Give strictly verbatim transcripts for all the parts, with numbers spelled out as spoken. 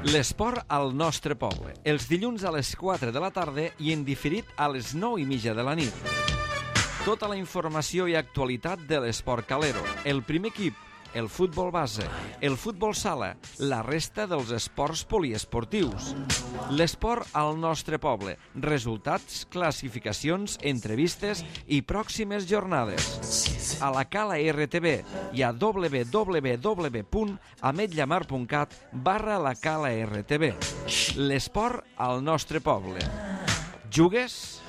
L'esport al nostre poble, els dilluns a les quatre de la tarda i en diferit a les nou i mitja de la nit. Tota la informació i actualitat de l'esport calero, el primer equip, el futbol base, el futbol sala, la resta dels esports poliesportius. L'esport al nostre poble, resultats, classificacions, entrevistes i pròximes jornades. A la Cala R T V i a w w w punt ametlla mar punt cat barra la Cala R T V. L'esport al nostre poble. Jugues?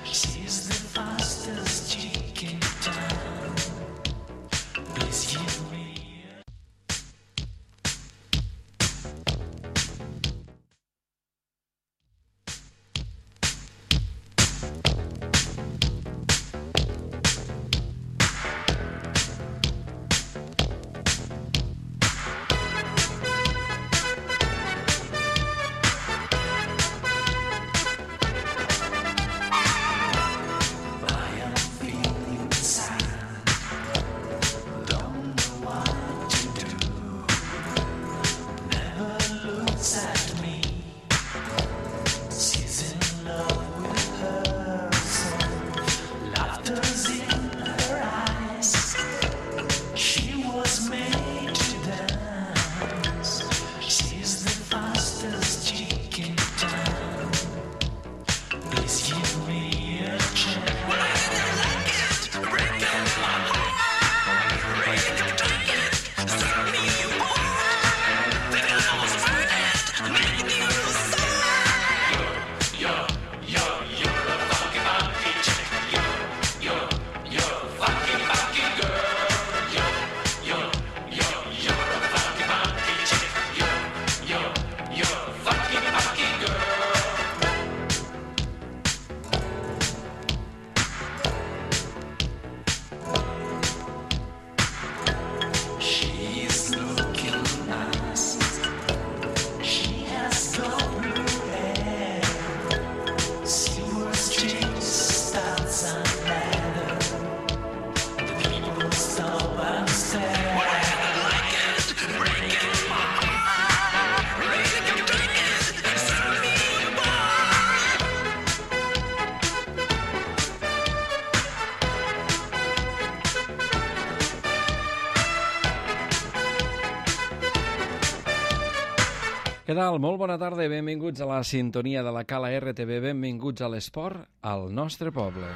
Què tal? Molt bona tarda i benvinguts a la sintonia de la Cala R T V. Benvinguts a l'esport al nostre poble.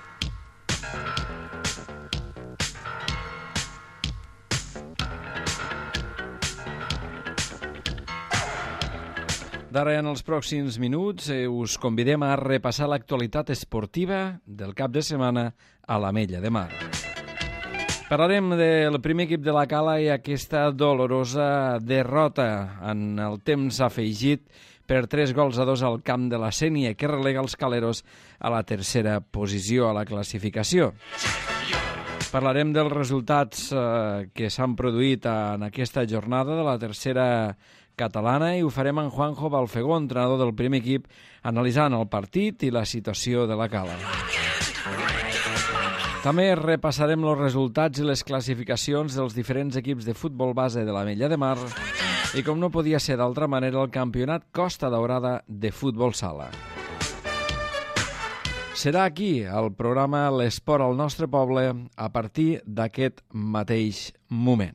D'ara en els pròxims minuts eh, us convidem a repassar l'actualitat esportiva del cap de setmana a l'Ametlla de Mar. Parlarem del primer equip de la Cala i aquesta dolorosa derrota en el temps afegit per tres gols a dos al camp de la Sénia, que relega els caleros a la tercera posició a la classificació. Parlarem dels resultats eh, que s'han produït en aquesta jornada de la tercera catalana i ho farem amb Juanjo Balfegó, entrenador del primer equip, analitzant el partit i la situació de la Cala. També repassarem els resultats i les classificacions dels diferents equips de futbol base de l'Ametlla de Mar i, com no podia ser d'altra manera, el campionat Costa Daurada de futbol sala. Serà aquí el programa L'Esport al nostre poble a partir d'aquest mateix moment.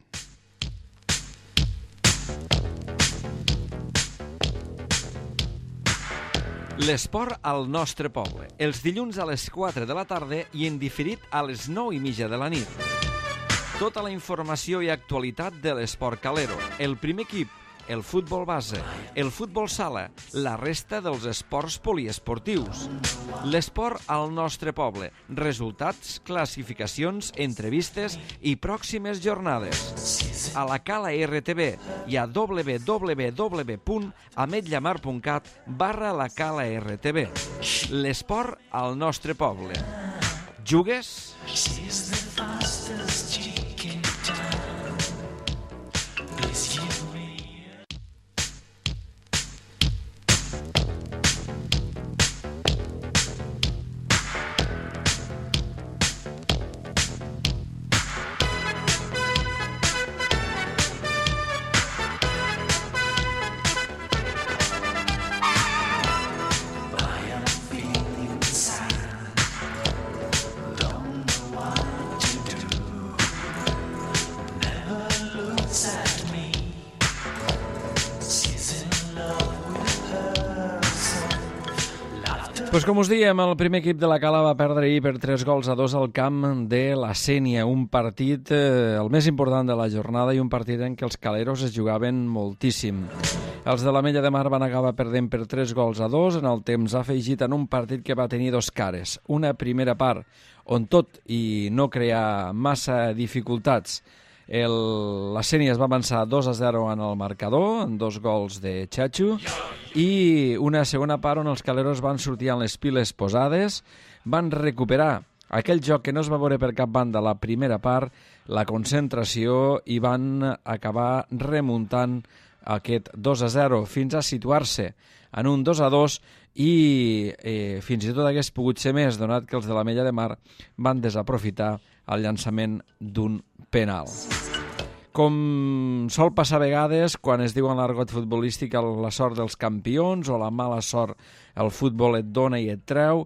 L'esport al nostre poble, els dilluns a les quatre de la tarda i en diferit a les nou i mitja de la nit. Tota la informació i actualitat de l'esport calero, el primer equip, el futbol base, el futbol sala, la resta dels esports poliesportius. L'esport al nostre poble, resultats, classificacions, entrevistes i pròximes jornades. A la Cala R T V i a w w w punt ametlla mar punt cat barra la Cala R T V. L'esport al nostre poble. Jugues? Pues com us diem, el primer equip de la Cala va perdre ahir per tres gols a dos al camp de la Sénia, un partit eh, el més important de la jornada i un partit en què els caleros es jugaven moltíssim. Els de l'Ametlla de Mar van acabar perdent per tres gols a dos en el temps afegit en un partit que va tenir dos cares. Una primera part on tot i no crear massa dificultats, el, la Sénia es va avançar dos a zero en el marcador, amb dos gols de Chachu, i una segona part on els caleros van sortir amb les piles posades, van recuperar aquell joc que no es va veure per cap banda la primera part, la concentració, i van acabar remuntant aquest dos a zero fins a situar-se en un dos a dos i eh, fins i tot hagués pogut ser més, donat que els de l'Ametlla de Mar van desaprofitar el llançament d'un penal. Com sol passar a vegades, quan es diu en l'argot futbolístic la sort dels campions o la mala sort, el futbol et dona i et treu,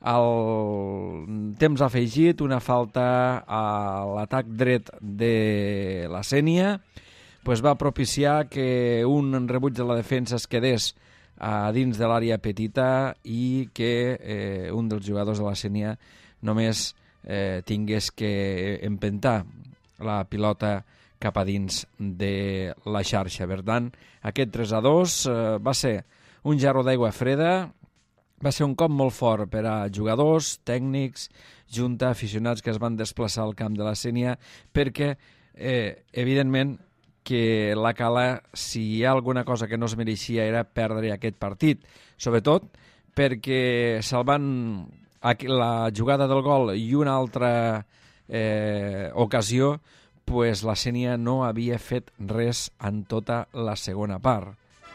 el temps afegit, una falta a l'atac dret de la Sénia, pues va propiciar que un rebuig de la defensa es quedés a dins de l'àrea petita i que eh, un dels jugadors de la Sénia només eh, tingués que empentar la pilota cap a dins de la xarxa. Per tant, aquest tres a dos eh, va ser un gerro d'aigua freda, va ser un cop molt fort per a jugadors, tècnics, junta, aficionats que es van desplaçar al camp de la Sénia, perquè, eh, evidentment, que la Cala, si hi ha alguna cosa que no es mereixia, era perdre aquest partit. Sobretot perquè salvant la jugada del gol i una altra eh, ocasió, pues la Sénia no havia fet res en tota la segona part.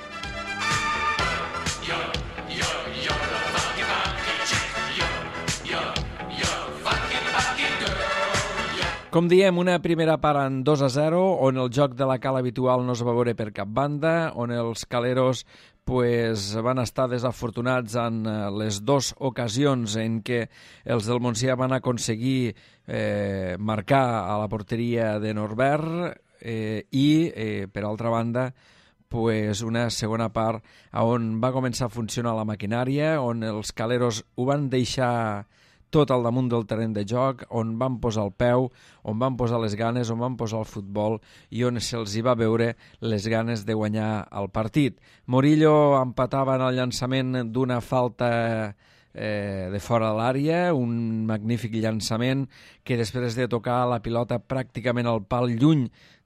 Com diem, una primera part en dos a zero, on el joc de la Cala habitual no es va veure per cap banda, on els caleros pues, van estar desafortunats en les dues ocasions en què els del Montsià van aconseguir eh, marcar a la porteria de Norbert eh, i, eh, per altra banda, pues, una segona part on va començar a funcionar la maquinària, on els caleros ho van deixar tot al damunt del terreny de joc, on van posar el peu, on van posar les ganes, on van posar el futbol i on se'ls hi va veure les ganes de guanyar el partit. Morillo empatava en el llançament d'una falta eh, de fora de l'àrea, un magnífic llançament que després de tocar la pilota pràcticament al pal lluny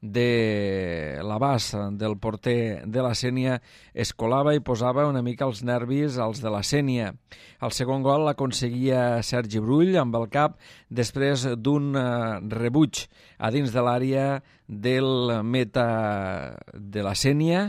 de l'abast del porter de la Sénia es colava i posava una mica els nervis als de la Sénia. El segon gol l'aconseguia Sergi Brull amb el cap després d'un uh, rebuig a dins de l'àrea del meta de la Sénia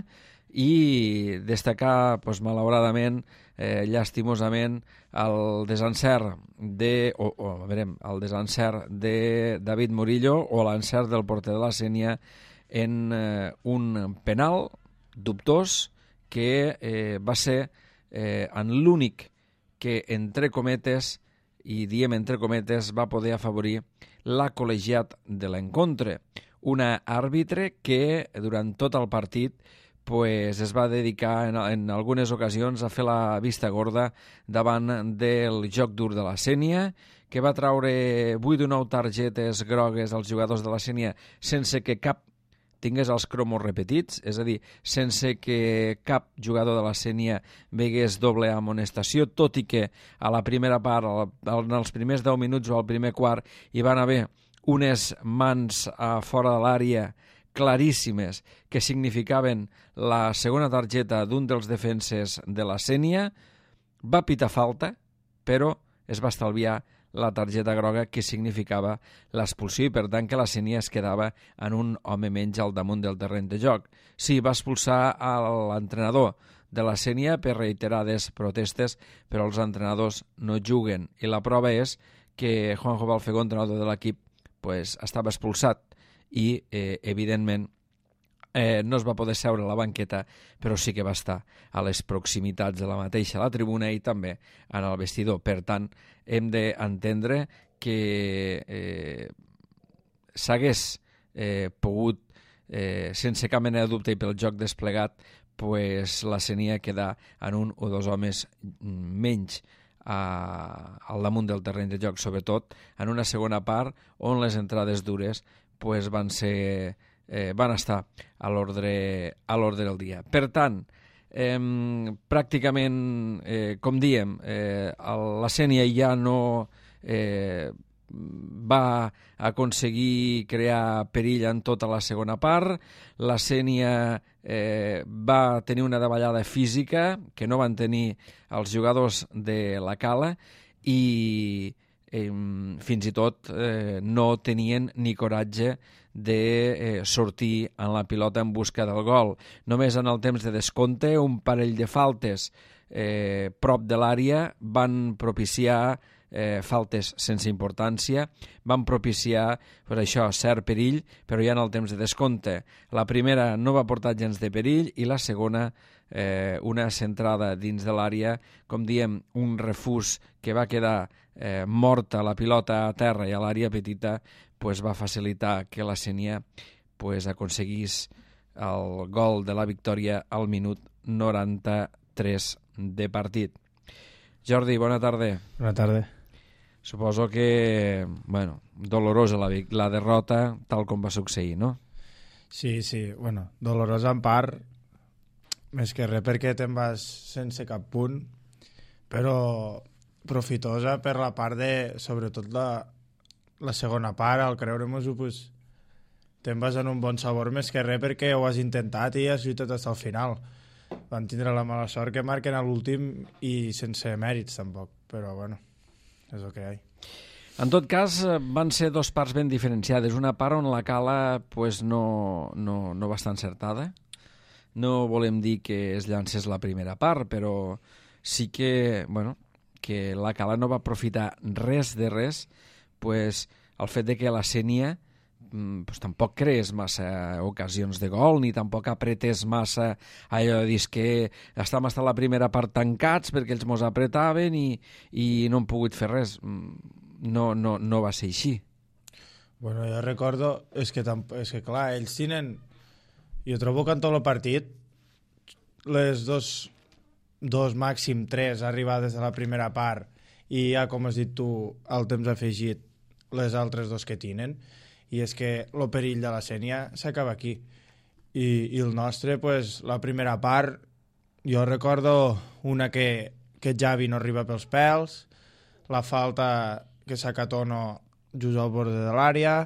i destacar, pues, malauradament, eh, llastimosament, el desencert de, o, o, a veure, el desencert de David Morillo o l'encert del porter de la Sénia en eh, un penal dubtós que eh, va ser eh, en l'únic que, entre cometes, i diem entre cometes, va poder afavorir la col·legiat de l'encontre. Una àrbitre que durant tot el partit pues, es va dedicar en, en algunes ocasions a fer la vista gorda davant del joc dur de la Sénia, que va traure vuit o nou targetes grogues als jugadors de la Sénia sense que cap tingués els cromos repetits, és a dir, sense que cap jugador de la Sénia vegués doble amonestació, tot i que a la primera part, en els primers deu minuts o al primer quart, hi van haver unes mans a fora de l'àrea claríssimes que significaven la segona targeta d'un dels defenses de la Sénia. Va pitar falta, però es va estalviar la targeta groga que significava l'expulsió i, per tant, que la Sénia es quedava en un home menys al damunt del terreny de joc. Sí, va expulsar a l'entrenador de la Sénia per reiterades protestes, però els entrenadors no juguen. I la prova és que Juanjo Balfegó, entrenador de l'equip, pues, estava expulsat i, eh, evidentment, eh, no es va poder seure a la banqueta, però sí que va estar a les proximitats de la mateixa, a la tribuna i també en el vestidor. Per tant, hem d'entendre que eh, s'hagués eh, pogut, eh, sense cap mena de dubte i pel joc desplegat, pues, la Sénia quedar en un o dos homes menys a, al damunt del terreny de joc, sobretot en una segona part on les entrades dures pues, van, ser, eh, van estar a l'ordre a l'ordre del dia. Per tant, eh, pràcticament, eh, com diem, eh, la Sénia ja no eh, va aconseguir crear perill en tota la segona part. La Sénia eh, va tenir una davallada física que no van tenir els jugadors de la Cala i eh, fins i tot eh, no tenien ni coratge de eh, sortir en la pilota en busca del gol. Només en el temps de descompte un parell de faltes eh, prop de l'àrea van propiciar Eh, faltes sense importància, van propiciar per això cert perill, però ja en el temps de descompte. La primera no va portar gens de perill i la segona, eh, una centrada dins de l'àrea, com diem, un refús que va quedar eh, morta la pilota a terra i a l'àrea petita, pues va facilitar que la Sénia pues, aconseguís el gol de la victòria al minut noranta-tres de partit. Jordi, bona tarda. Bona tarda. Suposo que, bueno, dolorosa la, la derrota, tal com va succeir, no? Sí, sí, bueno, dolorosa en part, més que res perquè te'n vas sense cap punt, però profitosa per la part de, sobretot la, la segona part, al creure-nos-ho, pues, te'n vas en un bon sabor més que res perquè ho has intentat i has lluitat fins al final. Van tindre la mala sort que marquen a l'últim i sense mèrits tampoc, però bueno, és el que hi ha. En tot cas, van ser dos parts ben diferenciades. Una part on la Cala pues, no, no, no va estar encertada. No volem dir que es llancés la primera part, però sí que, bueno, que la Cala no va aprofitar res de res, pues, el fet de que la Sénia pues, tampoc creés massa ocasions de gol, ni tampoc apretés massa allò de dir que estàvem estar la primera part tancats perquè ells mos apretaven i, i no hem pogut fer res. No, no, no va ser així. Bueno, jo recordo, és que, és que clar, ells tenen, jo trobo que en tot el partit les dos, dos màxim tres arribades de la primera part i ja, com has dit tu, el temps afegit les altres dos que tenen, i és que el perill de la Sénia s'acaba aquí. I, i el nostre, pues, la primera part, jo recordo una que, que Javi no arriba pels pèls, la falta que s'acatono just al borde de l'àrea,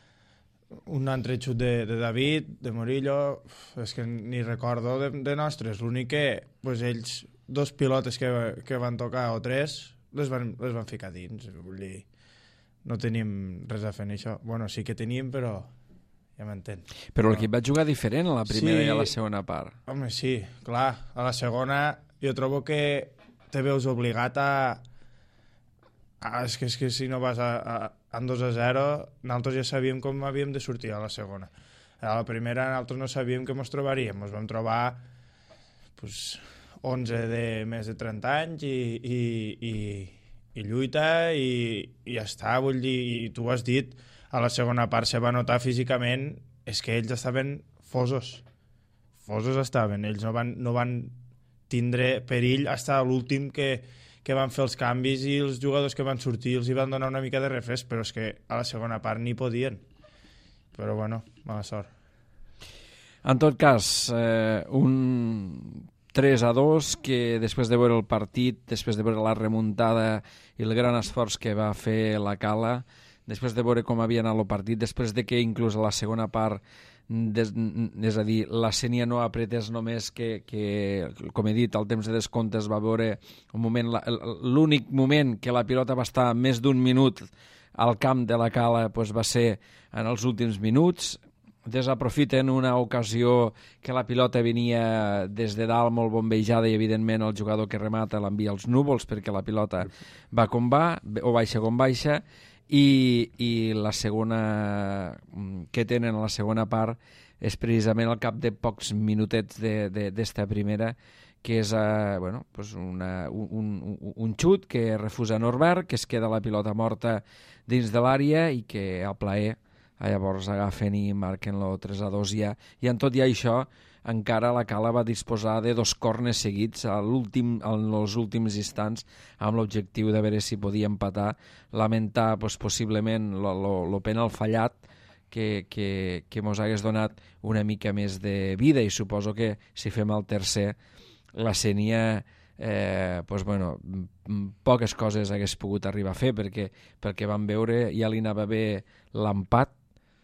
un altre xut de, de David, de Murillo, és que ni recordo de, de nostres. L'únic que pues, ells, dos pilotes que, que van tocar, o tres, les van, les van ficar dins. Vull dir, no tenim res a fer en això. Bueno, sí que teníem, però ja m'entén. Però l'equip va jugar diferent a la primera sí, i a la segona part. Home, sí, clar. A la segona jo trobo que te veus obligat a... Ah, és, que, és que si no vas a, a, a dos a zero, nosaltres ja sabíem com havíem de sortir a la segona. A la primera nosaltres no sabíem què ens trobaríem. Ens vam trobar pues, onze de més de trenta anys i, i, i, i lluita i, i ja està. Vull dir, i tu has dit, a la segona part se va notar físicament, és que ells estaven fosos. Fosos estaven. Ells no van, no van tindre perill fins a l'últim que que van fer els canvis i els jugadors que van sortir els hi van donar una mica de refresc, però és que a la segona part ni podien. Però bueno, mala sort. En tot cas, eh, un tres a dos que després de veure el partit, després de veure la remuntada i el gran esforç que va fer la Cala, després de veure com havia anat el partit, després de que inclús a la segona part Des, és a dir, la Sénia no apretés només que, que, com he dit, al temps de descompte es va veure un moment, l'únic moment que la pilota va estar més d'un minut al camp de la Cala pues, va ser en els últims minuts. Desaprofiten una ocasió que la pilota venia des de dalt molt bombejada i evidentment el jugador que remata l'envia als núvols perquè la pilota va com va, o baixa com baixa. I, i la segona que tenen a la segona part és precisament al cap de pocs minutets d'esta primera, que és uh, bueno, pues una, un, un, un xut que refusa Norbert, que es queda la pilota morta dins de l'àrea i que a plaer llavors agafen i marquen el tres a dos ja. I en tot i això encara la Cala va disposar de dos corners seguits a l'últim, en els últims instants amb l'objectiu de veure si podia empatar, lamentar pues, possiblement el penal fallat que, que, que mos hagués donat una mica més de vida, i suposo que si fem el tercer la Sénia eh, pues, bueno, poques coses hagués pogut arribar a fer perquè, perquè vam veure, ja li anava bé l'empat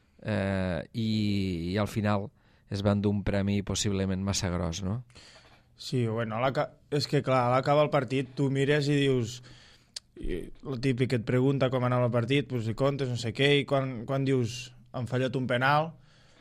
eh, i, i al final es van dur un premi possiblement massa gros, no? Sí, bueno, és que clar, a l'acabar el partit tu mires i dius, i el típic que et pregunta com anava el partit, pues, i comptes, no sé què, i quan, quan dius han fallat un penal,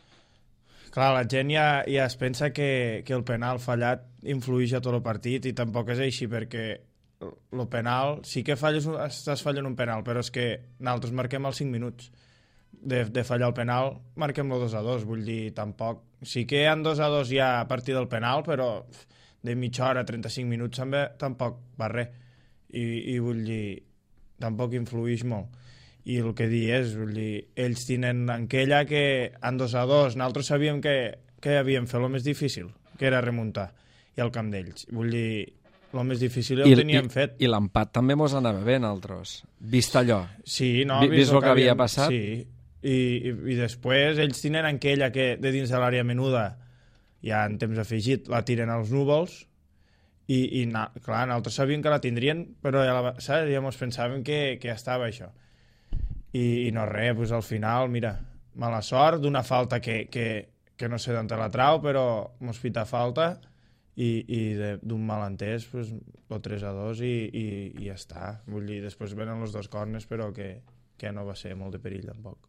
clar, la gent ja, ja es pensa que, que el penal fallat influeix a tot el partit, i tampoc és així, perquè el penal, sí que falles, estàs fallant un penal, però és que nosaltres marquem els cinc minuts de, de fallar el penal, marquem el dos a dos, vull dir, tampoc, sí que hi ha dos a dos ja a partir del penal, però de mitja hora, trenta-cinc minuts també, tampoc va res, i, i vull dir, tampoc influeix molt. I el que dir és, vull dir, ells tenen aquella que en dos a dos, nosaltres sabíem que, que havíem fet el més difícil, que era remuntar, i al camp d'ells. Vull dir, el més difícil el teníem i, fet. I l'empat també mos anava bé, nosaltres, vist allò. Sí, no? Vist, vist el que havia passat. Sí, i, i, i després ells tenen aquella que de dins de l'àrea menuda, ja en temps afegit, la tiren als núvols, i, i na, clar, nosaltres sabíem que la tindrien, però ja, la, saps? Ja mos pensàvem que, que ja estava això. I, i no res, doncs al final, mira, mala sort d'una falta que, que, que no sé d'on te la trau, però mos pita falta, i, i d'un malentès, doncs, el tres a dos i, i, i ja està. Vull dir, després venen els dos corners, però que, que no va ser molt de perill tampoc.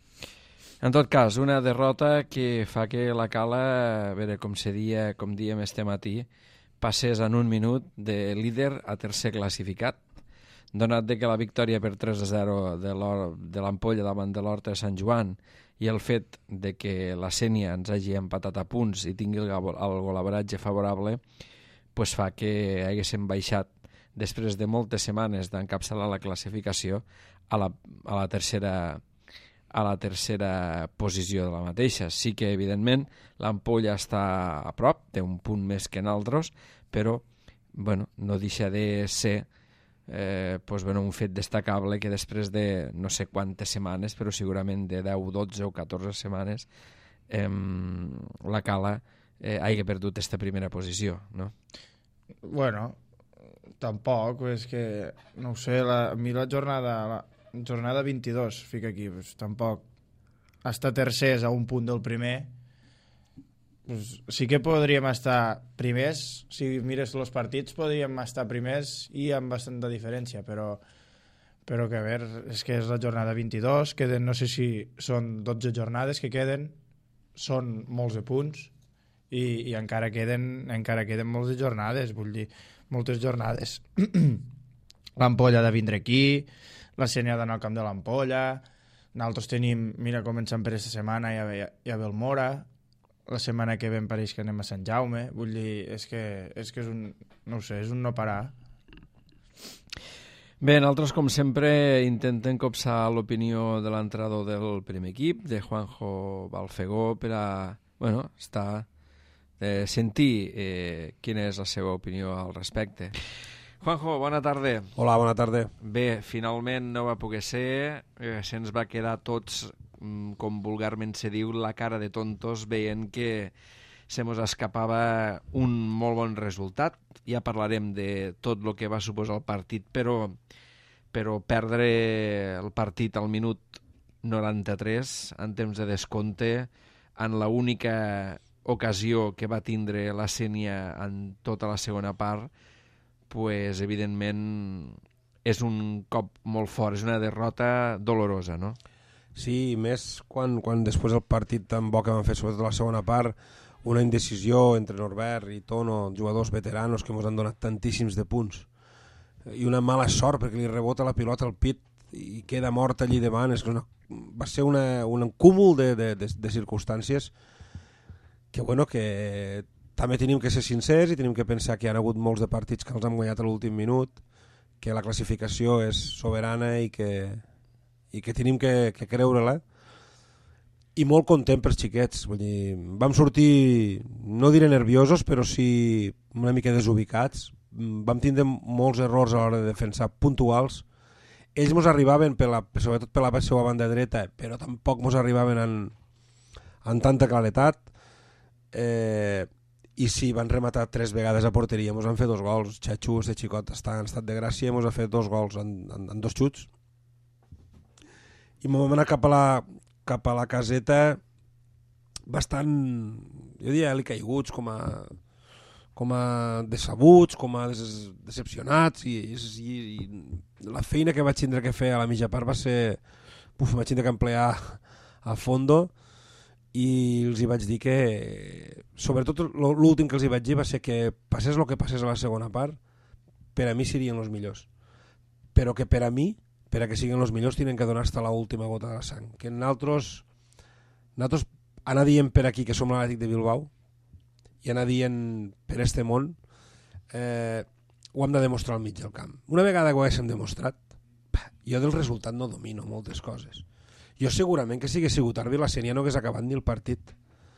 En tot cas, una derrota que fa que la Cala, a veure, com se dia, com diem este matí, passés en un minut de líder a tercer classificat, donat de que la victòria per tres a zero de l'Ampolla davant de l'Horta de Sant Joan i el fet de que la Sénia ens hagi empatat a punts i tingui el, el golaveratge favorable, pues fa que haguéssim baixat després de moltes setmanes d'encapçalar la classificació a la, a la tercera a la tercera posició de la mateixa. Sí que, evidentment, l'Ampolla està a prop, té un punt més que nosaltres, però bueno, no deixa de ser eh, pues, bueno, un fet destacable que després de no sé quantes setmanes, però segurament de deu, dotze o catorze setmanes, eh, la Cala eh, hagi perdut aquesta primera posició, no? Bueno, tampoc, és que, no ho sé, la, a mi la jornada... La... jornada vint-i-dos, fica aquí, pues, tampoc estar tercers a un punt del primer, pues, sí que podríem estar primers, si mires els partits podríem estar primers i amb bastanta diferència, però però que a veure, és que és la jornada vint-i-dos, queden, no sé si són dotze jornades que queden, són molts de punts i, i encara queden encara queden molts de jornades, vull dir, moltes jornades. L'Ampolla ha de vindre aquí, la Sénia ha d'anar al camp de l'Ampolla, nosaltres tenim, mira, començant per aquesta setmana, ja ve, ja ve el Mora, la setmana que ve em pareix que anem a Sant Jaume, vull dir, és que és, que és un, no ho sé, és un no parar. Bé, nosaltres, com sempre, intentem copsar l'opinió de l'entrenador del primer equip, de Juanjo Balfegó, per a, bueno, estar, eh, sentir eh, quina és la seva opinió al respecte. Juanjo, bona tarda. Hola, bona tarda. Bé, finalment no va poder ser, eh, se'ns va quedar tots, com vulgarment se diu, la cara de tontos veient que se mos escapava un molt bon resultat. Ja parlarem de tot el que va suposar el partit, però, però perdre el partit al minut noranta-tres en temps de descompte, en l'única ocasió que va tindre la Sénia en tota la segona part, pues, evidentment és un cop molt fort, és una derrota dolorosa, no? Sí, més quan, quan després del partit tan bo que van fer, sobretot la segona part, una indecisió entre Norbert i Tono, jugadors veteranos que ens han donat tantíssims de punts, i una mala sort perquè li rebota la pilota al pit i queda mort allí davant. És que una, va ser una, un cúmul de, de, de, de circumstàncies que, bueno, que també tenim que ser sincers i tenim que pensar que hi ha hagut molts de partits que els han guanyat a l'últim minut, que la classificació és soberana i que, i que tenim que, que creure-la. i molt content pels xiquets. Vull dir, vam sortir, no diré nerviosos, però sí una mica desubicats. Vam tindre molts errors a l'hora de defensar puntuals. Ells mos arribaven, per la, sobretot per la seva banda dreta, però tampoc mos arribaven en, en tanta claretat. Eh, I sí, van rematar tres vegades a porteria, mos han fet dos gols. Xachu, este xicot, està en estat de gràcia, mos ha fet dos gols en, en, en dos xuts. I mos vam anar cap a la, cap a la caseta bastant, jo diria, caiguts, com a, com a decebuts, com a des, decepcionats, i, i, i la feina que vaig tindre que fer a la mitja part va ser, uf, vaig tindre que emplear a fondo, i els hi vaig dir que, sobretot l'últim que els hi vaig dir va ser que passés el que passés a la segona part, per a mi serien els millors, però que per a mi, per a que siguin els millors, tenen que donar hasta l'última gota de sang. Que nosaltres, nosaltres anar dient per aquí que som l'Atlètic de Bilbao i anar dient per este món, eh, ho hem de demostrar al mig del camp. Una vegada que ho haguéssim demostrat, jo del resultat no domino moltes coses. Jo segurament que si hagués sigut àrbitre la Sénia no hagués acabat ni el partit.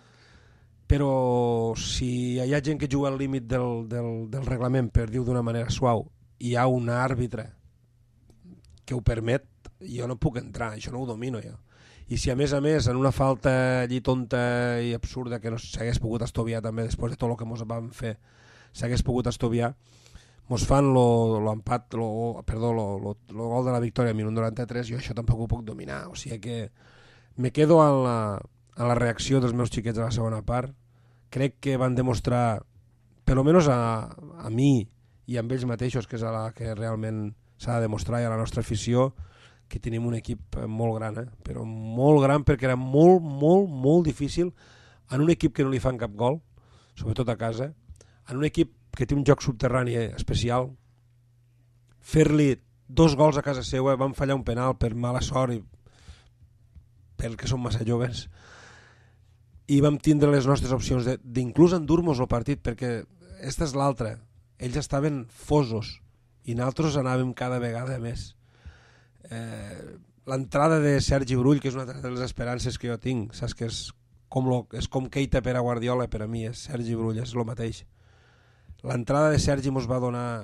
Però si hi ha gent que juga al límit del, del, del reglament, per dir-ho d'una manera suau, i hi ha un àrbitre que ho permet, jo no puc entrar, això no ho domino jo. I si a més a més en una falta allí tonta i absurda que no s'hagués pogut estoviar també després de tot el que mos vam fer, s'hagués pogut estoviar, mos fan l'empat, perdó, el gol de la victòria al minut noranta-tres, jo això tampoc ho puc dominar, o sigui que me quedo en la, en la reacció dels meus xiquets a la segona part. Crec que van demostrar, per almenys a, a mi i a ells mateixos, que és a la que realment s'ha de demostrar, i a la nostra afició, que tenim un equip molt gran, eh? Però molt gran, perquè era molt, molt, molt difícil en un equip que no li fan cap gol, sobretot a casa, en un equip que té un joc subterrani especial, fer-li dos gols a casa seva, van fallar un penal per mala sort i perquè som massa joves, i vam tindre les nostres opcions d'inclús endur-nos el partit, perquè esta és l'altra, ells estaven fosos i nosaltres anàvem cada vegada més. Eh, l'entrada de Sergi Brull, que és una de les esperances que jo tinc, saps que és com, lo, és com Keita per a Guardiola, per a mi és Sergi Brull, és el mateix. L'entrada de Sergi mos va donar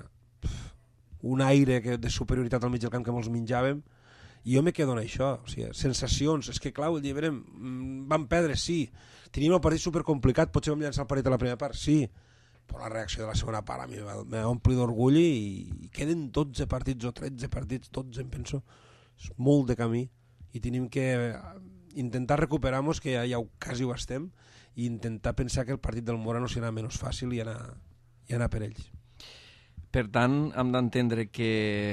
un aire que, de superioritat al mig del camp que mos menjàvem, i jo me quedo en això, o sigui, sensacions, és que clar, el llibrem, vam perdre, sí, teníem el partit supercomplicat, potser vam llançar el partit a la primera part, sí, però la reacció de la segona part a mi m'ompli d'orgull, i queden dotze partits o tretze partits, dotze em penso, és molt de camí, i tenim que intentar recuperar-nos, que ja, ja quasi ho estem, i intentar pensar que el partit del Mora no serà menys fàcil i anar, i anar per ells. Per tant, hem d'entendre que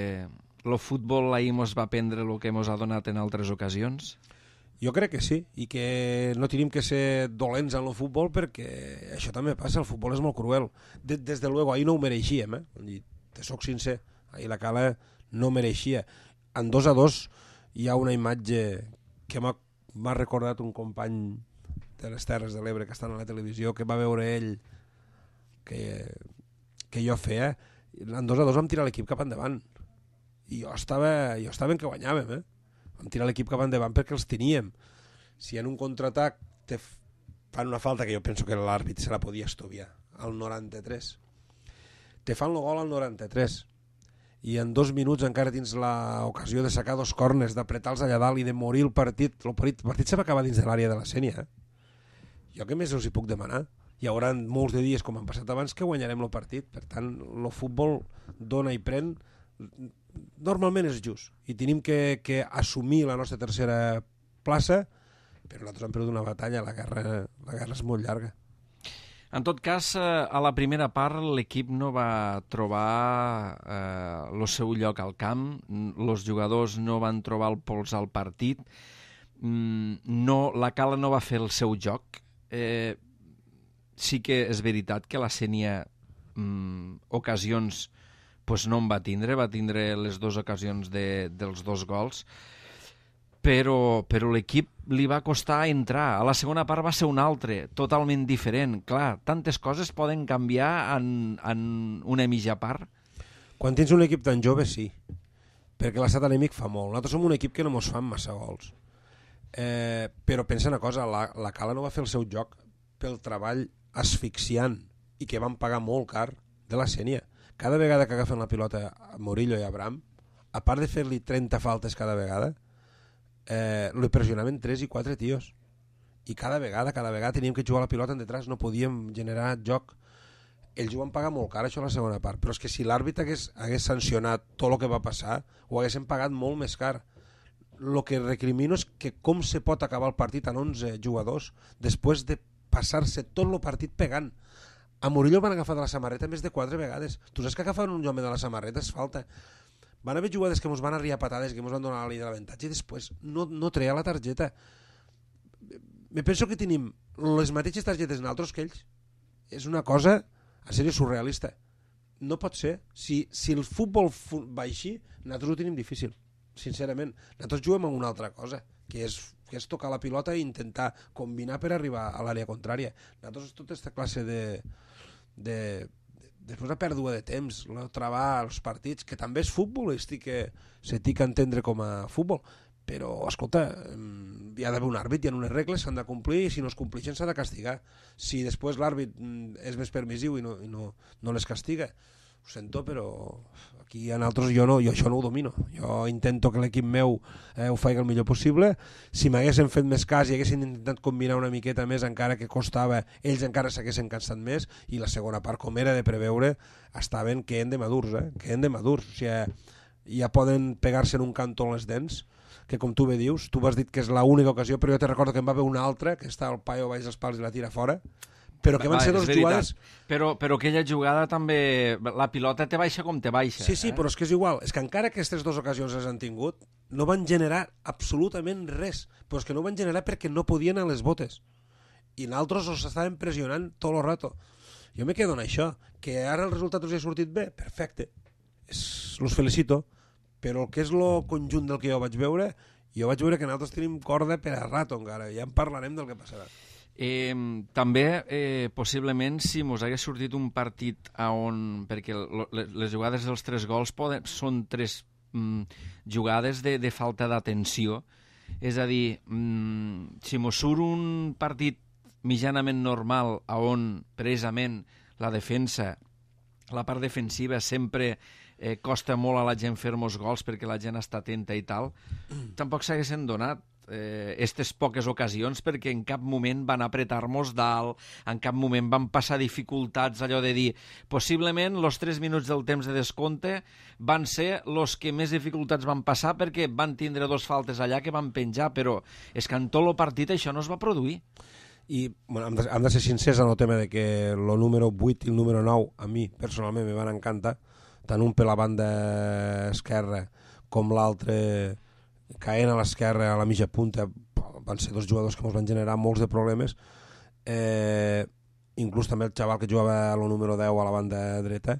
el futbol ahir mos va prendre el que mos ha donat en altres ocasions? Jo crec que sí, i que no tenim que ser dolents en el futbol, perquè això també passa, el futbol és molt cruel. De, des de luego, ahir no ho mereixíem, eh? Te soc sincer, ahir la Cala no mereixia. En dos a dos hi ha una imatge que m'ha recordat un company de les Terres de l'Ebre que estan a la televisió, que va veure ell que, que jo feia. En dos a dos vam tirar l'equip cap endavant, i jo estava, jo estava en què guanyàvem, eh? Vam tirar l'equip cap endavant perquè els teníem. Si en un contraatac te fan una falta, que jo penso que l'àrbit se la podia estoviar, al noranta-tres, te fan el gol al noranta-tres, i en dos minuts encara tens l'ocasió de sacar dos corners, d'apretar-los allà dalt i de morir el partit. El partit, el partit se va acabar dins de l'àrea de la Sénia. Eh? Jo què més us hi puc demanar? Hi haurà molts de dies, com han passat abans, que guanyarem el partit. Per tant, el futbol dona i pren, normalment és just, i tenim que, que assumir la nostra tercera plaça, però nosaltres hem perdut una batalla, la guerra, la guerra és molt llarga. En tot cas, a la primera part l'equip no va trobar eh, el seu lloc al camp, els jugadors no van trobar el pols al partit, no, la Cala no va fer el seu joc. Eh, sí que és veritat que la Sénia mm, ocasions pues no en va tindre, va tindre les dues ocasions de, dels dos gols, però, però l'equip li va costar entrar. A la segona part va ser un altre, totalment diferent. Clar, tantes coses poden canviar en, en una mitja part. Quan tens un equip tan jove, sí, perquè l'estat anèmic fa molt. Nosaltres som un equip que no mos fan massa gols, Eh, però pensa una cosa, la, la Cala no va fer el seu joc pel treball asfixiant i que van pagar molt car de la Sénia. Cada vegada que agafen la pilota a Murillo i a Abraham, a part de fer-li trenta faltes cada vegada, eh, li pressionaven tres i quatre tios. I cada vegada, cada vegada teníem que jugar la pilota en detrás, no podíem generar joc. Ells ho van pagar molt car, això a la segona part, però és que si l'àrbitre hagués, hagués sancionat tot el que va passar, ho haguessin pagat molt més car. El que recrimino és que com se pot acabar el partit en onze jugadors després de passar-se tot el partit pegant. A Murillo van agafar de la samarreta més de quatre vegades. Tu saps que agafant un home de la samarreta és falta. Van haver jugades que ens van arribar a patades, que ens van donar la línia de l'avantatge i després no, no treia la targeta. Me penso que tenim les mateixes targetes nosaltres que ells. És una cosa, a sèrio, surrealista. No pot ser. Si, si el futbol fu va així, nosaltres ho tenim difícil, sincerament. Nosaltres juguem a una altra cosa, que és, que és tocar la pilota i intentar combinar per arribar a l'àrea contrària. Nosaltres tota aquesta classe de... de després la pèrdua de temps, el travar els partits, que també és futbol, estic que se té que entendre com a futbol, però, escolta, hi ha d'haver un àrbit, hi ha unes regles, s'han de complir, i si no es compleixen s'ha de castigar. Si després l'àrbit és més permissiu i no, i no, no les castiga, ho sento, però aquí en altres jo, no, jo això no ho domino. Jo intento que l'equip meu eh, ho faci el millor possible. Si m'haguessin fet més cas i haguessin intentat combinar una miqueta més, encara que costava, ells encara s'haguessin cansat més, i la segona part, com era de preveure, estaven que de madurs, eh? que de madurs. O sigui, ja poden pegar-se en un cantó les dents, que com tu bé dius, tu vas dit que és l'única ocasió, però jo te recordo que en va haver una altra, que està el paio baix dels pals i la tira fora, però que van va, ser dos jugades... Però, però aquella jugada també... La pilota te baixa com te baixa. Sí, sí, eh? però és que és igual. És que encara que aquestes dues ocasions les han tingut, no van generar absolutament res. Però és que no van generar perquè no podien a les botes. I nosaltres els estaven pressionant tot el rato. Jo me quedo en això. Que ara el resultat us ha sortit bé? Perfecte. Es, los felicito. Però el que és el conjunt del que jo vaig veure, jo vaig veure que nosaltres tenim corda per a rato encara. Ja en parlarem del que passarà. Eh, també, eh, possiblement, si mos hagués sortit un partit on, perquè les jugades dels tres gols poden, són tres mm, jugades de, de falta d'atenció, és a dir, mm, si mos surt un partit mitjanament normal on, precisament, la defensa, la part defensiva sempre eh, costa molt a la gent fer molts gols perquè la gent està atenta i tal, tampoc s'haguessin donat aquestes eh, poques ocasions perquè en cap moment van apretar-nos dalt, en cap moment van passar dificultats, allò de dir possiblement els tres minuts del temps de descompte van ser els que més dificultats van passar perquè van tindre dos faltes allà que van penjar, però és que en tot el partit això no es va produir. I bueno, hem, de, hem de ser sincers en el tema de que el número vuit i el número nou a mi personalment me van encantar, tant un per la banda esquerra com l'altre caent a l'esquerra, a la mitja punta, van ser dos jugadors que ens van generar molts de problemes, eh, inclús també el xaval que jugava a lo número deu a la banda dreta,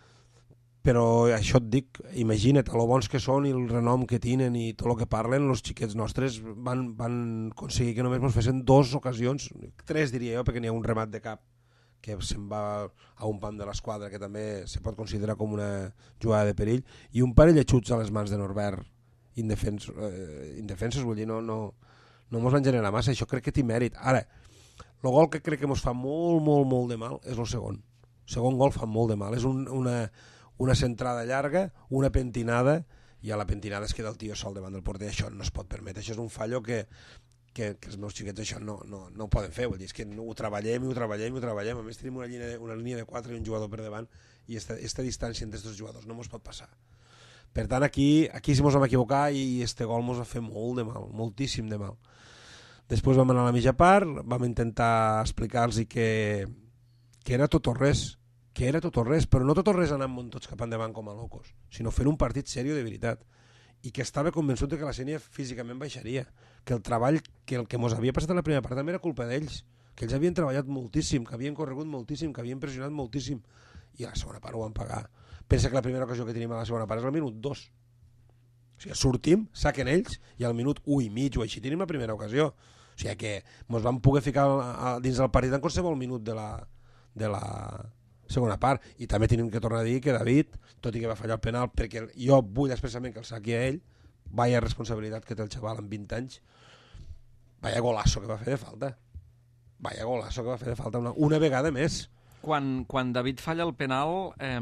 però això et dic, imagina't, a lo bons que són i el renom que tenen i tot el que parlen, els xiquets nostres van, van aconseguir que només ens fessin dues ocasions, tres diria jo, perquè n'hi ha un remat de cap que se'n va a un pam de l'esquadra, que també se pot considerar com una jugada de perill, i un parell de xuts a les mans de Norbert, indefensos, eh, indefensos, vull dir, no, no, no mos van generar massa, això crec que té mèrit. Ara, el gol que crec que mos fa molt, molt, molt de mal és el segon. El segon gol fa molt de mal, és un, una, una centrada llarga, una pentinada, i a la pentinada es queda el tio sol davant del porter, això no es pot permetre, això és un fallo que, que, que els meus xiquets això no, no, no ho poden fer, vull dir, és que no, ho treballem i ho treballem i ho treballem, a més tenim una línia, una línia de quatre i un jugador per davant, i aquesta distància entre aquests jugadors no mos pot passar. Per tant, aquí, aquí sí ens vam equivocar i este gol ens va fer molt de mal, moltíssim de mal. Després vam anar a la mitja part, vam intentar explicar-los que, que era tot o res, que era tot o res, però no tot o res anant tots cap endavant com a locos, sinó fent un partit seriós de veritat. I que estava convençut que la Sénia físicament baixaria, que el treball, que el que ens havia passat a la primera part també era culpa d'ells, que ells havien treballat moltíssim, que havien corregut moltíssim, que havien pressionat moltíssim, i a la segona part ho van pagar. Pensa que la primera ocasió que tenim a la segona part és al minut dos. O sigui, sortim, saquen ells, i al minut u i mig o així tenim la primera ocasió. O sigui que ens vam poder ficar dins del partit en qualsevol minut de la, de la segona part. I també tenim que tornar a dir que David, tot i que va fallar el penal, perquè jo vull expressament que el saqui a ell, vaya responsabilitat que té el xaval amb vint anys, vaya golazo que va fer de falta. Vaya golazo que va fer de falta una, una vegada més. Quan, quan David falla el penal, eh,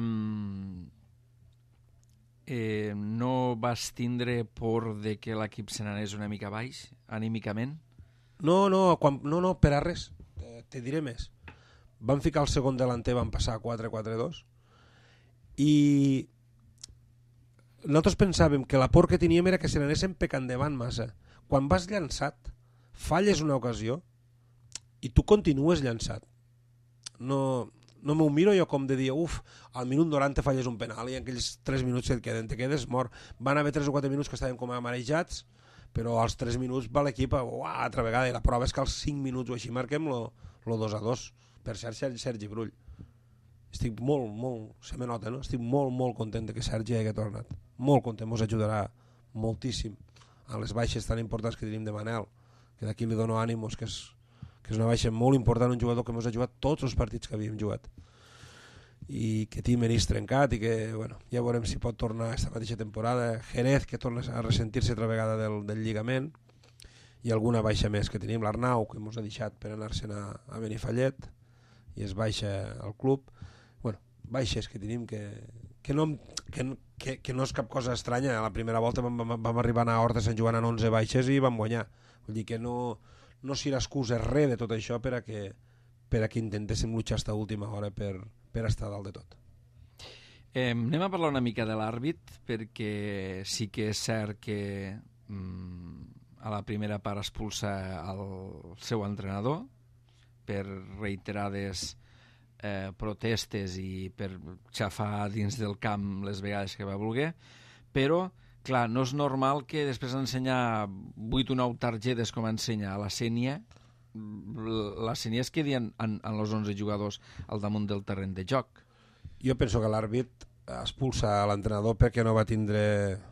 eh, no vas tindre por de que l'equip se n'anés una mica baix, anímicament? No, no, quan, no, no, per a res. Te, te diré més. Van ficar el segon delanter, van passar a quatre quatre dos i nosaltres pensàvem que la por que teníem era que se n'anessin pecant davant massa. Quan vas llançat, falles una ocasió i tu continues llançat. No, no m'ho miro jo com de dir, uf, al minut noranta falles un penal i en aquells tres minuts et queden, te quedes mort. Van haver tres o quatre minuts que estàvem com a marejats, però als tres minuts va l'equip a altra vegada, i la prova és que als cinc minuts o així marquem lo, lo dos a dos. Per cert, Sergi Brull. Estic molt, molt, se me nota, no? Estic molt, molt content que Sergi hagi tornat. Molt content, mos ajudarà moltíssim a les baixes tan importants que tenim de Manel, que d'aquí li dono ànimos, que és, que és una baixa molt important, un jugador que mos ha jugat tots els partits que havíem jugat i que té menís trencat i que, bueno, ja veurem si pot tornar aquesta mateixa temporada. Jerez, que torna a ressentir-se altra vegada del, del lligament, i alguna baixa més que tenim, l'Arnau, que mos ha deixat per anar-se'n a, a Benifallet i es baixa al club. Bueno, baixes que tenim que, que, no, que, que, que no és cap cosa estranya. A la primera volta vam, vam, vam arribar a Horta Sant Joan en onze baixes i vam guanyar. Vull dir que no, no serà excusa res de tot això per a que, per a que intentéssim luchar fins a última hora per, per estar dalt de tot. Eh, anem a parlar una mica de l'àrbit, perquè sí que és cert que mm, a la primera part expulsa el seu entrenador per reiterades eh, protestes i per xafar dins del camp les vegades que va voler, però, clar, no és normal que després d'ensenyar vuit o nou targetes com ensenya a la Sénia, la Sénia es quedi en, en, en els onze jugadors al damunt del terreny de joc. Jo penso que l'àrbit expulsa l'entrenador perquè no va tindre,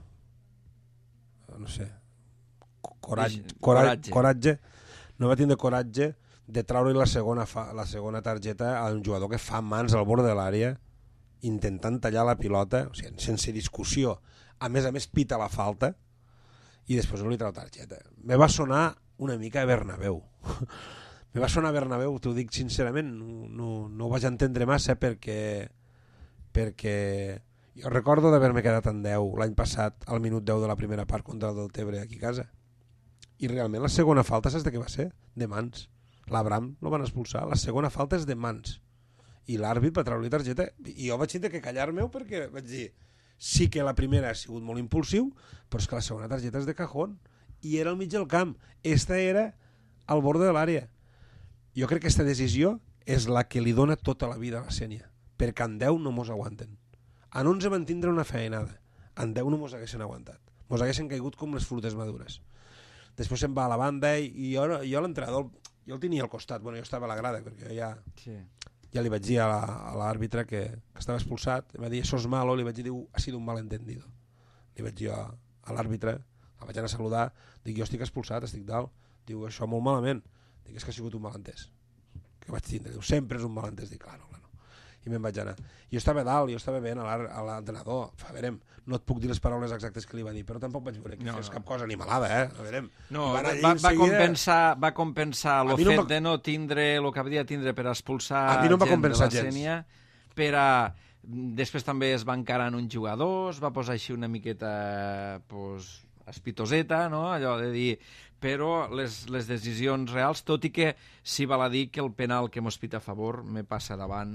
no sé, coratge, coratge. coratge no va tindre coratge de treure la segona, fa, la segona targeta a un jugador que fa mans al bord de l'àrea intentant tallar la pilota, o sigui, sense discussió. A més a més pita la falta i després no li treu targeta. Me va sonar una mica a Bernabéu. Me va sonar a Bernabéu, t'ho dic sincerament, no, no, no ho vaig entendre massa perquè, perquè jo recordo d'haver-me quedat en deu l'any passat al minut deu de la primera part contra el Deltebre aquí a casa. I realment la segona falta saps de què va ser? De mans. L'Abram no van expulsar, la segona falta és de mans i l'àrbit va treure-li targeta i jo vaig tindre que callar-me perquè vaig dir, sí que la primera ha sigut molt impulsiu, però és que la segona targeta és de cajón i era al mig del camp, esta era al bord de l'àrea. Jo crec que aquesta decisió és la que li dona tota la vida a la Sénia, perquè en deu no mos aguanten. En onze van tindre una feinada, en deu no mos haguessin aguantat, mos haguessin caigut com les frutes madures. Després se'n va a la banda i jo, jo l'entrenador jo el tenia al costat, bueno, jo estava a la grada perquè ja, sí. ja li vaig dir a l'àrbitre que, que estava expulsat, em va dir, això és malo, li vaig dir, ha sido un malentendido. Li vaig dir a, a l'àrbitre, el vaig anar a saludar, dic, jo estic expulsat, estic dalt, diu, això molt malament, dic, és que ha sigut un malentès. Que vaig tindre, diu, sempre és un malentès, dic, claro, claro. I me'n vaig anar. Jo estava dalt, jo estava veient a l'entrenador, a veure, no et puc dir les paraules exactes que li va dir, però tampoc vaig veure que no, fes no. cap cosa animalada, eh? A veure, no, va, va, va, compensar, va compensar el fet no va... de no tindre el que havia de tindre per expulsar a mi no gent de la gens. Sénia, per a... Després també es va encarar en un jugador, es va posar així una miqueta pues, espitoseta, no? Allò de dir... Però les, les decisions reals, tot i que sí val a dir que el penal que mos pita a favor me passa davant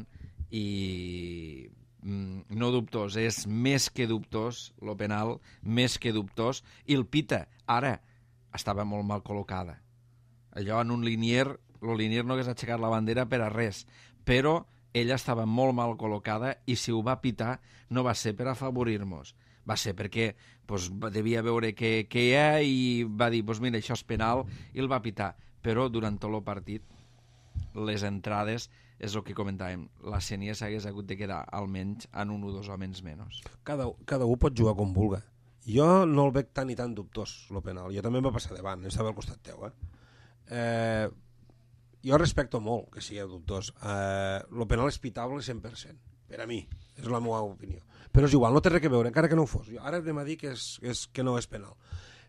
i mm, no dubtós, és més que dubtós el penal, més que dubtós, i el pita, ara estava molt mal col·locada allò en un linier, el linier no hagués aixecat la bandera per a res, però ella estava molt mal col·locada i si ho va pitar no va ser per afavorir-nos, va ser perquè pues, devia veure què, què hi ha i va dir, pues mira, això és penal i el va pitar, però durant tot el partit les entrades és el que comentàvem, la Sénia s'hagués hagut de quedar almenys en un o dos homes menys. Cada, cada un pot jugar com vulga. Jo no el veig tan i tan dubtós, el penal. Jo també em va passar davant, estava al costat teu. Eh? Eh, jo respecto molt que sigui dubtós. Eh, el penal és pitable cent per cent, per a mi, és la meva opinió. Però és igual, no té res a veure, encara que no ho fos. Jo ara anem a dir que, és, és, que no és penal.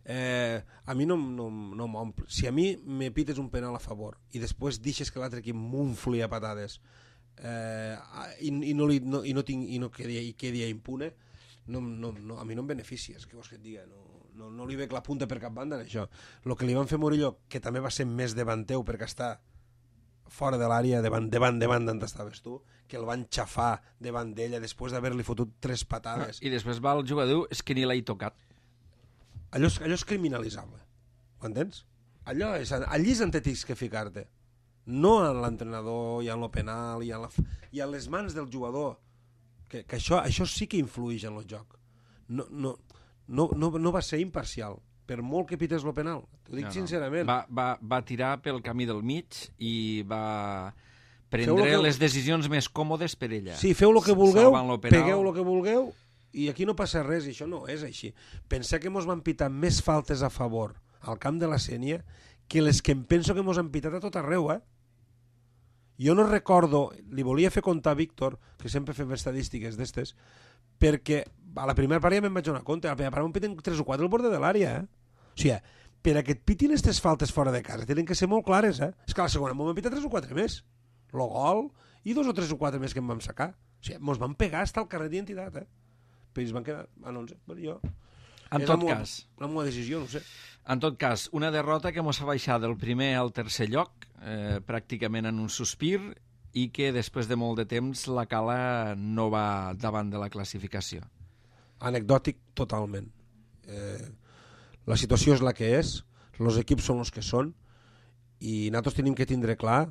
Eh, a mi no, no, no m'omple. Si a mi me pites un penal a favor i després deixes que l'altre equip m'unfli a patades eh, i, i, no li, no, i no, tinc, i no quedi, i quedi impune, no, no, no, a mi no em beneficies, què vols que et diga? No, no, no li veig la punta per cap banda en això. El que li van fer Murillo, que també va ser més davant teu perquè està fora de l'àrea, davant, davant, davant d'on estaves tu, que el van xafar davant d'ella després d'haver-li fotut tres patades. I després va el jugador, és que ni l'he tocat. Allò és, allò és criminalitzable, ho entens? Allò és, allí és on tens que ficar-te, no en l'entrenador i en lo penal i en, la, i en les mans del jugador, que, que això, això sí que influeix en el joc. No, no, no, no, no va ser imparcial, per molt que pites lo penal, t'ho dic no, no. sincerament. Va, va, va tirar pel camí del mig i va prendre que... les decisions més còmodes per ella. Sí, feu el que vulgueu, pegueu el que vulgueu, i aquí no passa res, i això no és així. Pensar que mos van pitar més faltes a favor al camp de la Sénia que les que em penso que mos han pitat a tot arreu, eh? Jo no recordo, li volia fer comptar a Víctor, que sempre fem estadístiques d'estes, perquè a la primera part ja me'n vaig donar compte, a la primera part m'en piten tres o quatre al borde de l'àrea, eh? O sigui, per a que et pitin aquestes faltes fora de casa tenen que ser molt clares, eh? És que a la segona m'han pitat tres o quatre més. Lo gol i dos o tres o quatre més que em vam sacar. O sigui, mos van pegar hasta el carrer d'identitat, eh? Però ells van quedar en onze. Bueno, jo... En és tot la meva, cas... la meva decisió, no sé. En tot cas, una derrota que mos ha baixat del primer al tercer lloc, eh, pràcticament en un sospir, i que després de molt de temps la Cala no va davant de la classificació. Anecdòtic totalment. Eh, la situació és la que és, els equips són els que són, i nosaltres tenim que tindre clar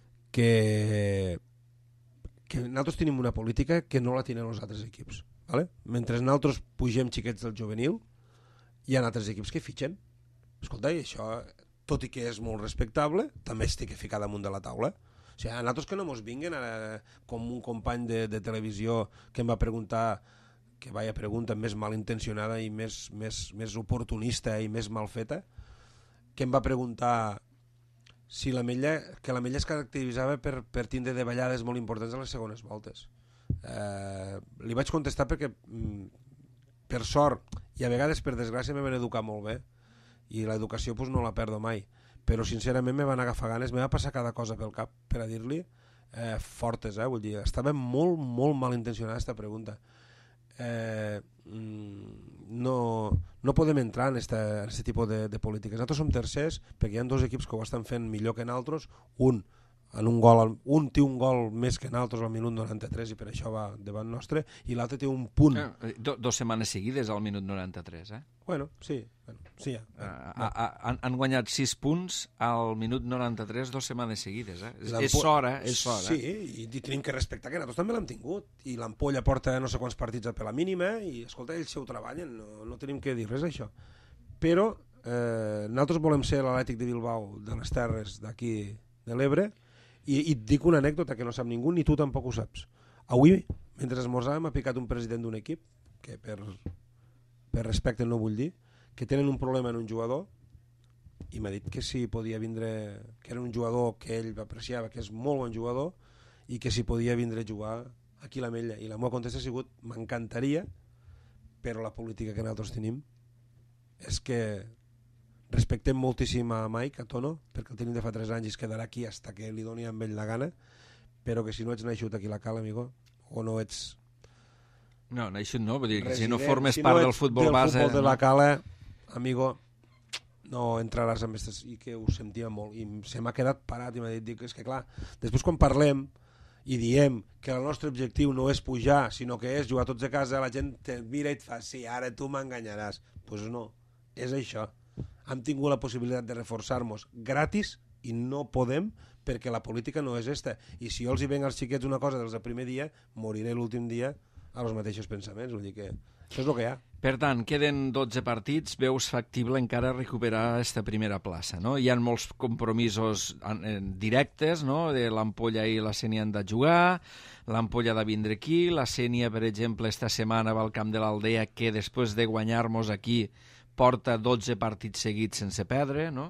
que, que nosaltres tenim una política que no la tenen els altres equips. Vale? Mentre nosaltres pugem xiquets del juvenil, hi ha altres equips que fitxen. Escolta, i això, tot i que és molt respectable, també es té que ficar damunt de la taula. O sigui, a nosaltres que no mos vinguen, ara, com un company de, de televisió que em va preguntar, que vaya pregunta més malintencionada i més, més, més oportunista i més mal feta, que em va preguntar si la Mella, que la Mella es caracteritzava per, per tindre de ballades molt importants a les segones voltes. Eh, li vaig contestar perquè mm, per sort i a vegades per desgràcia me van educar molt bé i l'educació pues, no la perdo mai, però sincerament me van agafar ganes, me va passar cada cosa pel cap per a dir-li eh, fortes, eh? Vull dir, estava molt molt mal intencionada aquesta pregunta. eh, no, no podem entrar en aquest tipus de, de polítiques. Nosaltres som tercers perquè hi ha dos equips que ho estan fent millor que nosaltres, un en un gol, un té un gol més que nosaltres al minut noranta-tres i per això va davant nostre, i l'altre té un punt. Eh, do, dos setmanes seguides al minut noranta-tres, eh? Bueno, sí, bueno, sí ja. Uh, a, a, han, han guanyat sis punts al minut noranta-tres dos setmanes seguides, eh? És sort, eh? És sort, eh? Sí, i tenim que respectar que nosaltres també l'hem tingut, i l'Ampolla porta no sé quants partits per la mínima, i escolta, ells ho treballen, no, no tenim que dir res d'això. Però eh, nosaltres volem ser l'Atlètic de Bilbao de les terres d'aquí de l'Ebre, i, i et dic una anècdota que no sap ningú, ni tu tampoc ho saps. Avui, mentre esmorzàvem, m'ha picat un president d'un equip, que per, per respecte no vull dir, que tenen un problema en un jugador, i m'ha dit que si podia vindre, que era un jugador que ell apreciava, que és molt bon jugador, i que si podia vindre a jugar aquí a l'Ametlla. I la meva contesta ha sigut, m'encantaria, però la política que nosaltres tenim és que respectem moltíssim a Mike, a Tono, perquè el tenim de fa tres anys i es quedarà aquí fins que li doni amb ell la gana, però que si no ets naixut aquí a la Cala, amigo, o no ets... No, naixut no, vull dir que si no resident, formes si part no del futbol del base... futbol de no. la Cala, amigo, no entraràs en aquestes... I que ho sentia molt, i se m'ha quedat parat i m'ha dit, dic, és que clar, després quan parlem i diem que el nostre objectiu no és pujar, sinó que és jugar tots a casa, la gent te mira i et fa, sí, ara tu m'enganyaràs. Doncs pues no, és això. Hem tingut la possibilitat de reforçar-nos gratis i no podem perquè la política no és esta. I si jo els hi venc als xiquets una cosa dels del primer dia, moriré l'últim dia a els mateixos pensaments. Vull dir que això és el que hi ha. Per tant, queden dotze partits, veus factible encara recuperar aquesta primera plaça, no? Hi ha molts compromisos directes, no? De l'Ampolla i la Sénia han de jugar, l'Ampolla ha de vindre aquí, la Sénia, per exemple, esta setmana va al camp de l'Aldea, que després de guanyar-nos aquí porta dotze partits seguits sense perdre, no?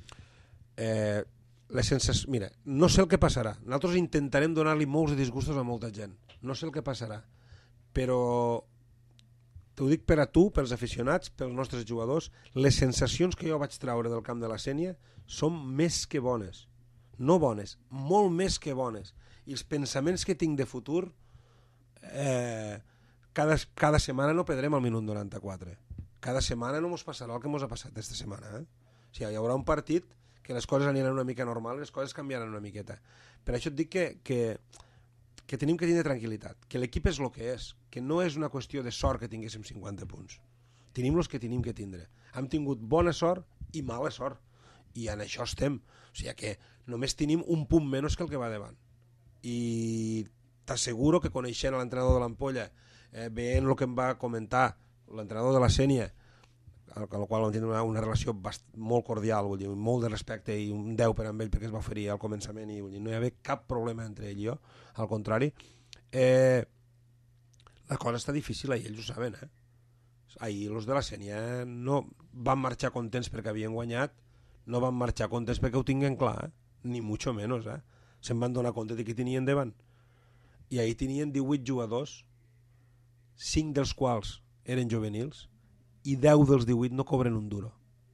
Eh, les sensacions... Mira, no sé el que passarà. Nosaltres intentarem donar-li molts disgustos a molta gent. No sé el que passarà. Però T'ho dic per a tu, pels aficionats, pels nostres jugadors, les sensacions que jo vaig treure del camp de la Sénia són més que bones. No bones, molt més que bones. I els pensaments que tinc de futur, eh, cada, cada setmana no perdrem al minut noranta-quatre. Cada setmana no mos passarà el que mos ha passat aquesta setmana. Eh? O sigui, hi haurà un partit que les coses aniran una mica normal, les coses canviaran una miqueta. Per això et dic que... que que tenim que tindre tranquil·litat, que l'equip és el que és, que no és una qüestió de sort que tinguéssim cinquanta punts. Tenim els que tenim que tindre. Hem tingut bona sort i mala sort, i en això estem. O sigui que només tenim un punt menys que el que va davant. I t'asseguro que coneixent l'entrenador de l'Ampolla, eh, veient el que em va comentar l'entrenador de la Sénia, amb el qual vam tenir una, una relació bast, molt cordial, vull dir, molt de respecte i un deu per amb ell perquè es va oferir al començament i vull dir, no hi havia cap problema entre ell i jo, al contrari. Eh, la cosa està difícil i ells ho saben. Eh? Ahir els de la Sénia no van marxar contents perquè havien guanyat, no van marxar contents perquè ho tinguen clar, eh? Ni mucho menos. Eh? Se'n van donar compte de qui tenien davant. I ahir tenien divuit jugadors, cinc dels quals eren juvenils, i deu dels divuit no cobren un duro.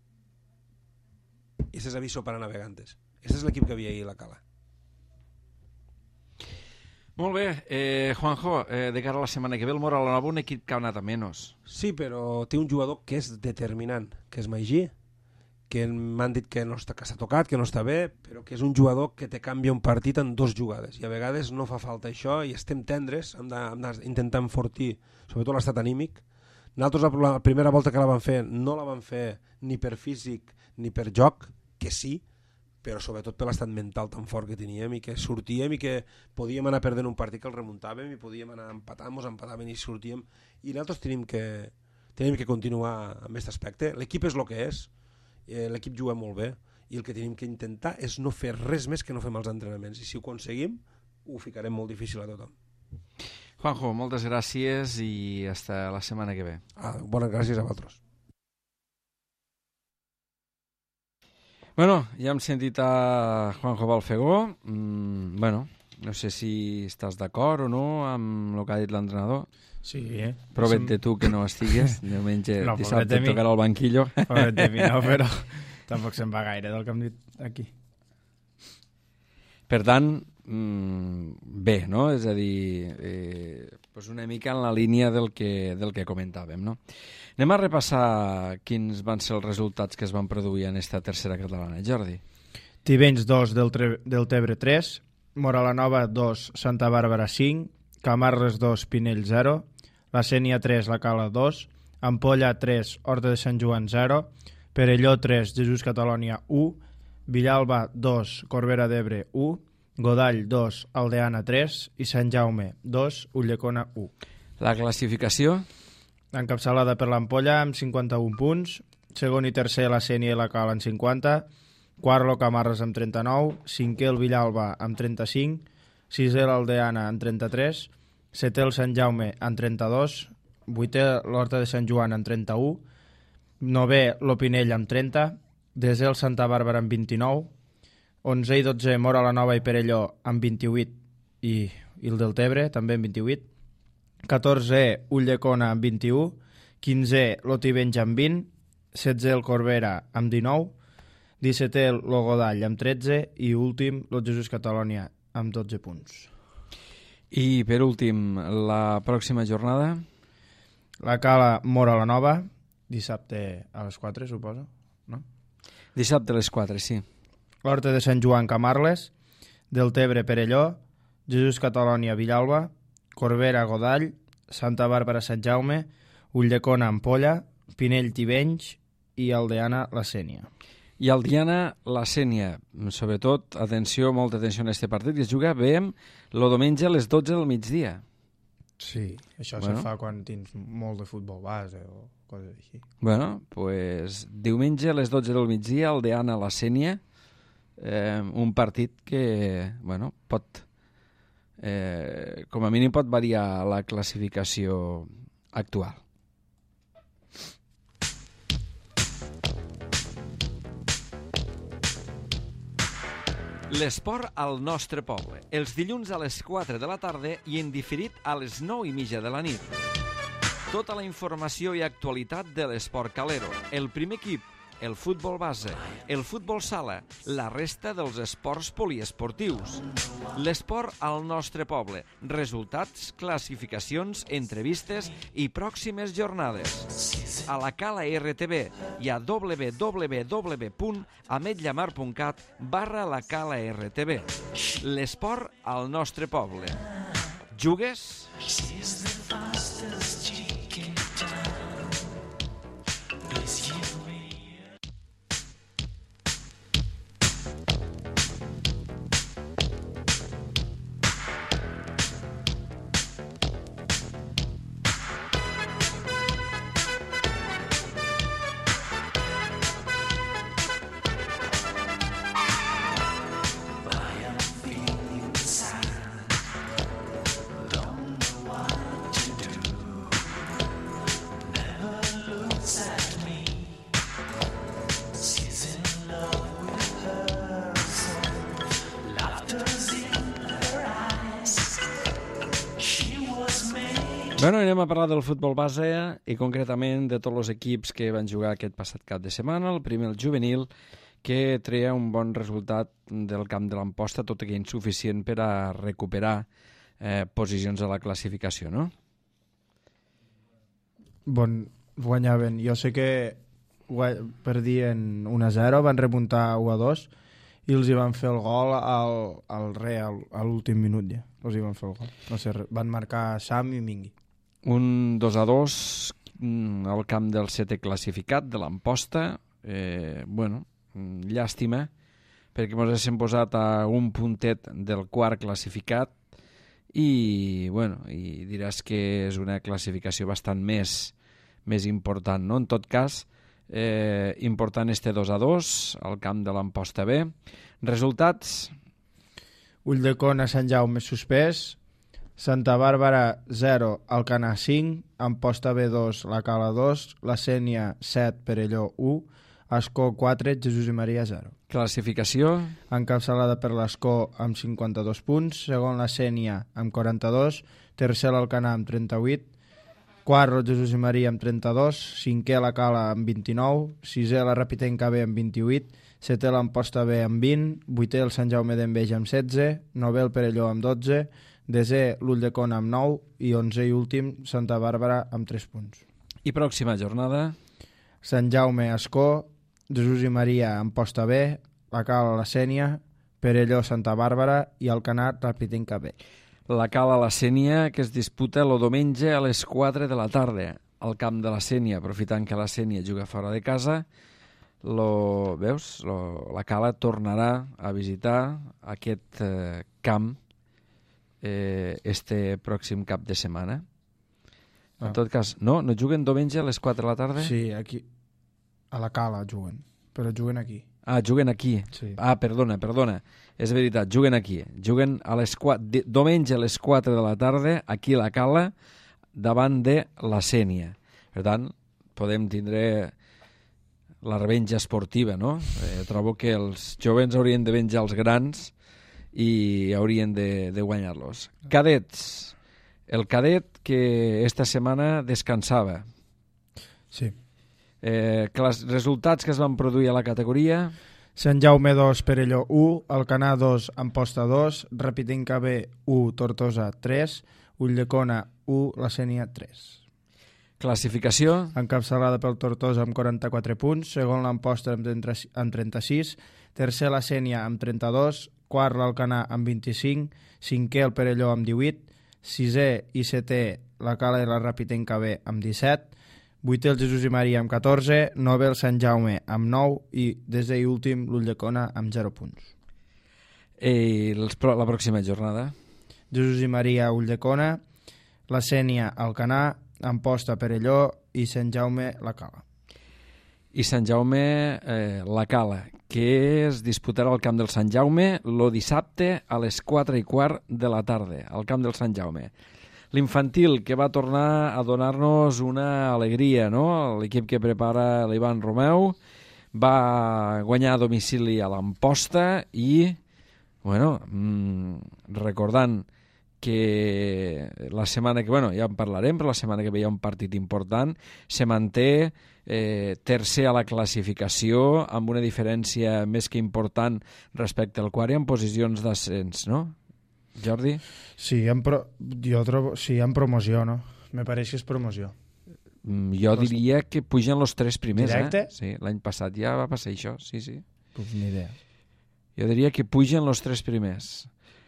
Ese és aviso para navegantes. Ese és l'equip que havia ahir a la Cala. Molt bé, eh, Juanjo, eh, de cara a la setmana que ve el Mora la Nova, un equip que ha anat a menys. Sí, però té un jugador que és determinant, que és Magí, que m'han dit que no està, que s'ha tocat, que no està bé, però que és un jugador que te canvia un partit en dos jugades, i a vegades no fa falta això, i estem tendres, hem d'intentar enfortir, sobretot l'estat anímic. Nosaltres la primera volta que la vam fer no la vam fer ni per físic ni per joc, que sí, però sobretot per l'estat mental tan fort que teníem i que sortíem i que podíem anar perdent un partit que el remuntàvem i podíem anar empatant, mos empatàvem i sortíem, i nosaltres tenim que, tenim que continuar amb aquest aspecte. L'equip és el que és, l'equip juga molt bé i el que tenim que intentar és no fer res més que no fem els entrenaments, i si ho aconseguim ho ficarem molt difícil a tothom. Juanjo, moltes gràcies i hasta la setmana que ve. Ah, bones gràcies a vosaltres. Bueno, ja hem sentit a Juanjo Balfegó. Mm, bueno, no sé si estàs d'acord o no amb el que ha dit l'entrenador. Sí, eh? Provet de tu que no estigues. Diumenge, no, dissabte et tocarà el banquillo. Pobret de mi no, però tampoc se'n va gaire del que hem dit aquí. Per tant, bé, no? És a dir, eh, pues una mica en la línia del que, del que comentàvem, no? Anem a repassar quins van ser els resultats que es van produir en esta tercera catalana, Jordi. Tivenys dos, del, del Tebre tres, Moralanova dos, Santa Bàrbara cinc, Camarles dos, Pinell zero, la Sénia tres, la Cala dos, Ampolla tres, Horta de Sant Joan zero, Perelló tres, Jesús Catalònia u, Villalba dos, Corbera d'Ebre u, Godall dos, Aldeana tres i Sant Jaume dos, Ulldecona u. La classificació? Encapçalada per l'Ampolla amb cinquanta-un punts, segon i tercer la Sénia i la Cala amb cinquanta, quart lo Camarles amb trenta-nou, cinquè el Villalba amb trenta-cinc, sisè l'Aldeana amb trenta-tres, setè el Sant Jaume amb trenta-dos, vuitè l'Horta de Sant Joan amb trenta-u, novè l'Opinell amb trenta, desè el Santa Bàrbara amb vint-i-nou, onze i dotze Moralanova i Perelló amb vint-i-vuit i, i el del Tebre també amb vint-i-vuit, catorze Ulldecona amb vint-i-u, quinzè l'Otivenys amb vint, setze el Corbera amb dinou, dissetè el Godall amb tretze i últim el Jesús Catalònia amb dotze punts. I per últim, la pròxima jornada? La Cala Moralanova, dissabte a les quatre, suposo, no? Dissabte a les quatre, sí. L'Horta de Sant Joan Camarles, del Tebre Perelló, Jesús Catalònia Villalba, Corbera Godall, Santa Bàrbara Sant Jaume, Ulldecona Ampolla, Pinell Tivenys i Aldeana la Sénia. I Aldeana la Sénia, sobretot, atenció, molta atenció en aquest partit, que es juga, veiem, el diumenge a les dotze del migdia. Sí, això bueno. Se fa quan tens molt de futbol base o coses així. Bueno, pues diumenge a les dotze del migdia, Aldeana la Sénia, eh, un partit que, bueno, pot, eh, com a mínim pot variar la classificació actual. L'esport al nostre poble, els dilluns a les quatre de la tarda i en diferit a les nou i mitja de la nit. Tota la informació i actualitat de l'esport calero, el primer equip, el futbol base, el futbol sala, la resta dels esports poliesportius. L'esport al nostre poble, resultats, classificacions, entrevistes i pròximes jornades. A la Cala R T V i a w w w punt ametlla mar punt cat barra la Cala R T V. L'esport al nostre poble. Jugues? Bueno, anem a parlar del futbol base i concretament de tots els equips que van jugar aquest passat cap de setmana. El primer, el juvenil, que treia un bon resultat del camp de l'Amposta, tot i que insuficient per a recuperar eh, posicions a la classificació, no? Bon, guanyaven. Jo sé que perdien un a zero, van remuntar u a dos i els hi van fer el gol al, al re, al, a l'últim minut ja. Els hi van fer el gol. No sé, van marcar Sam i Mingui. Un dos a dos al camp del setè classificat de l'Amposta. Eh, bueno, llàstima, perquè ens haguéssim posat a un puntet del quart classificat i, bueno, i diràs que és una classificació bastant més, més important, no? En tot cas, eh, important este dos a dos al camp de l'Amposta B. Resultats? Ulldecona, Sant Jaume suspès, Santa Bàrbara zero, Alcanar cinc, Amposta B dos, La Cala dos, La Sénia set, Perelló u, Ascó quatre, Jesús i Maria zero. Classificació? Encapçalada per l'Ascó amb cinquanta-dos punts, segon La Sénia amb quaranta-dos, tercer l'Alcanar amb trenta-vuit, quart el Jesús i Maria amb trenta-dos, cinquè La Cala amb vint-i-nou, sisè la Rapitenca B amb vint-i-vuit, setè l'Amposta B amb vint, vuitè el Sant Jaume d'Enveja amb setze, novè el Perelló amb dotze, desè l'Ulldecona amb nou i onzè i últim Santa Bàrbara amb tres punts. I pròxima jornada? Sant Jaume, Ascó, Jesús i Maria, Amposta B, La Cala, La Sénia, Perelló, Santa Bàrbara i Alcanar, Rapitenca B. La Cala, La Sénia, que es disputa el diumenge a les quatre de la tarda al camp de La Sénia, aprofitant que La Sénia juga fora de casa. Lo, veus? Lo, la Cala tornarà a visitar aquest eh, camp eh, este pròxim cap de setmana. En Ah. tot cas, no? No juguen diumenge a les quatre de la tarda? Sí, aquí a La Cala juguen, però juguen aquí. Ah, juguen aquí. Sí. Ah, perdona, perdona. És veritat, juguen aquí. Juguen a les quatre, diumenge a les quatre de la tarda, aquí a La Cala, davant de La Sénia. Per tant, podem tindre la revenja esportiva, no? Eh, trobo que els jovens haurien de venjar els grans i haurien de, de guanyar-los. Cadets. El cadet que esta setmana descansava. Sí. Eh, clas- resultats que es van produir a la categoria. Sant Jaume dos, Perelló u, Alcanar dos, Amposta dos, Rapitenca B u, Tortosa tres, Ulldecona u, La Sénia tres. Classificació. Encapçalada pel Tortosa amb quaranta-quatre punts, segon l'Amposta amb trenta amb trenta-sis, tercer la Sénia amb trenta-dos, quart l'Alcanar amb vint-i-cinc, cinquè el Perelló amb divuit, sisè i setè la Cala i la Rapitenca B amb disset, vuitè el Jesús i Maria amb catorze, novè el Sant Jaume amb nou i desè i últim l'Ulldecona amb zero punts. I els, la pròxima jornada. Jesús i Maria, Ulldecona, la Sénia, Alcanar, Amposta, Perelló i Sant Jaume, La Cala. I Sant Jaume, eh, La Cala, que es disputarà al camp del Sant Jaume el dissabte a les quatre i quart de la tarda, al camp del Sant Jaume. L'infantil, que va tornar a donar-nos una alegria, no? L'equip que prepara l'Ivan Romeu va guanyar a domicili a l'Amposta i, bueno, mmm, recordant que la setmana que, bueno, ja en parlarem, però la setmana que ve hi ha un partit important, se manté eh, tercer a la classificació amb una diferència més que important respecte al quart i en posicions d'ascens, no? Jordi? Sí, en pro... jo trobo... sí, en promoció, no? Me pareix que és promoció. Mm, jo los... diria que pugen els tres primers, Directe? eh? Sí, l'any passat ja va passar això, sí, sí. Pues ni idea. Jo diria que pugen els tres primers.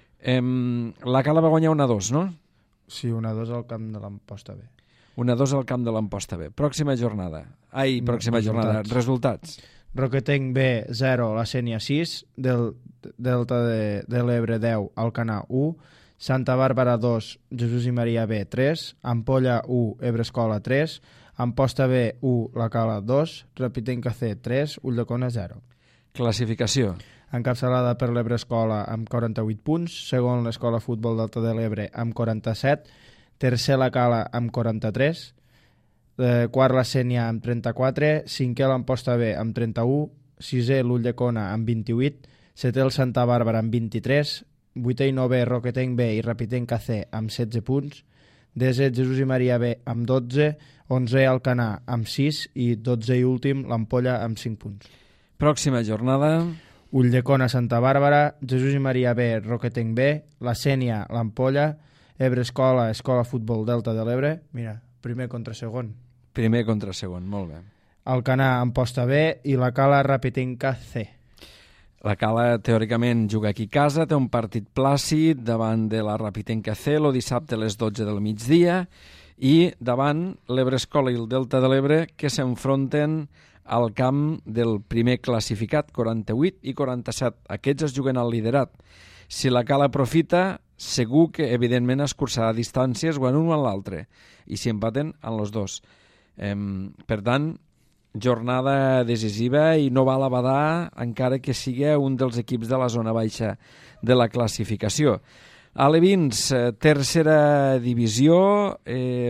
Em, la Cala va guanyar una dos, no? Sí, una dos al camp de l'Amposta B. Una dos al camp de l'Amposta B. Pròxima jornada. Ai, pròxima Resultats. jornada. Resultats. Roquetenc B, zero, la Sénia sis, del Delta de, de l'Ebre deu, Alcanar u, Santa Bàrbara dos, Jesús i Maria B tres, Ampolla u, Ebre Escola tres, Amposta B u, La Cala dos, Rapitenca C tres, Ulldecona zero. Classificació. Encapçalada per l'Ebre Escola amb quaranta-vuit punts, segon l'Escola Futbol Delta de l'Ebre amb quaranta-set, tercer la Cala amb quaranta-tres, eh, quart la Sénia amb trenta-quatre, cinquè l'Amposta B amb trenta-u, sisè l'Ulldecona amb vint-i-vuit, setè el Santa Bàrbara amb vint-i-tres, vuitè i novè Roquetenc B i Rapitenca C amb setze punts, desè Jesús i Maria B amb dotze, onzè Alcanar amb sis i dotze i últim l'Ampolla amb cinc punts. Pròxima jornada. Ulldecona, Santa Bàrbara, Jesús i Maria B, Roquetenc B, la Sénia, l'Ampolla, Ebre Escola, Escola Futbol Delta de l'Ebre, mira, primer contra segon. Primer contra segon, molt bé. Alcanar, Amposta B i la Cala, Rapitenca C. La Cala, teòricament, juga aquí a casa, té un partit plàcid davant de la Rapitenca C, el dissabte a les dotze del migdia, i davant l'Ebre Escola i el Delta de l'Ebre, que s'enfronten al camp del primer classificat, quaranta-vuit i quaranta-set. Aquests es juguen al liderat. Si la Cala aprofita, segur que, evidentment, escurçarà distàncies o en un o en l'altre. I si empaten, en els dos. Eh, per tant, jornada decisiva i no val a badar encara que sigui un dels equips de la zona baixa de la classificació. Alevins, tercera divisió, eh,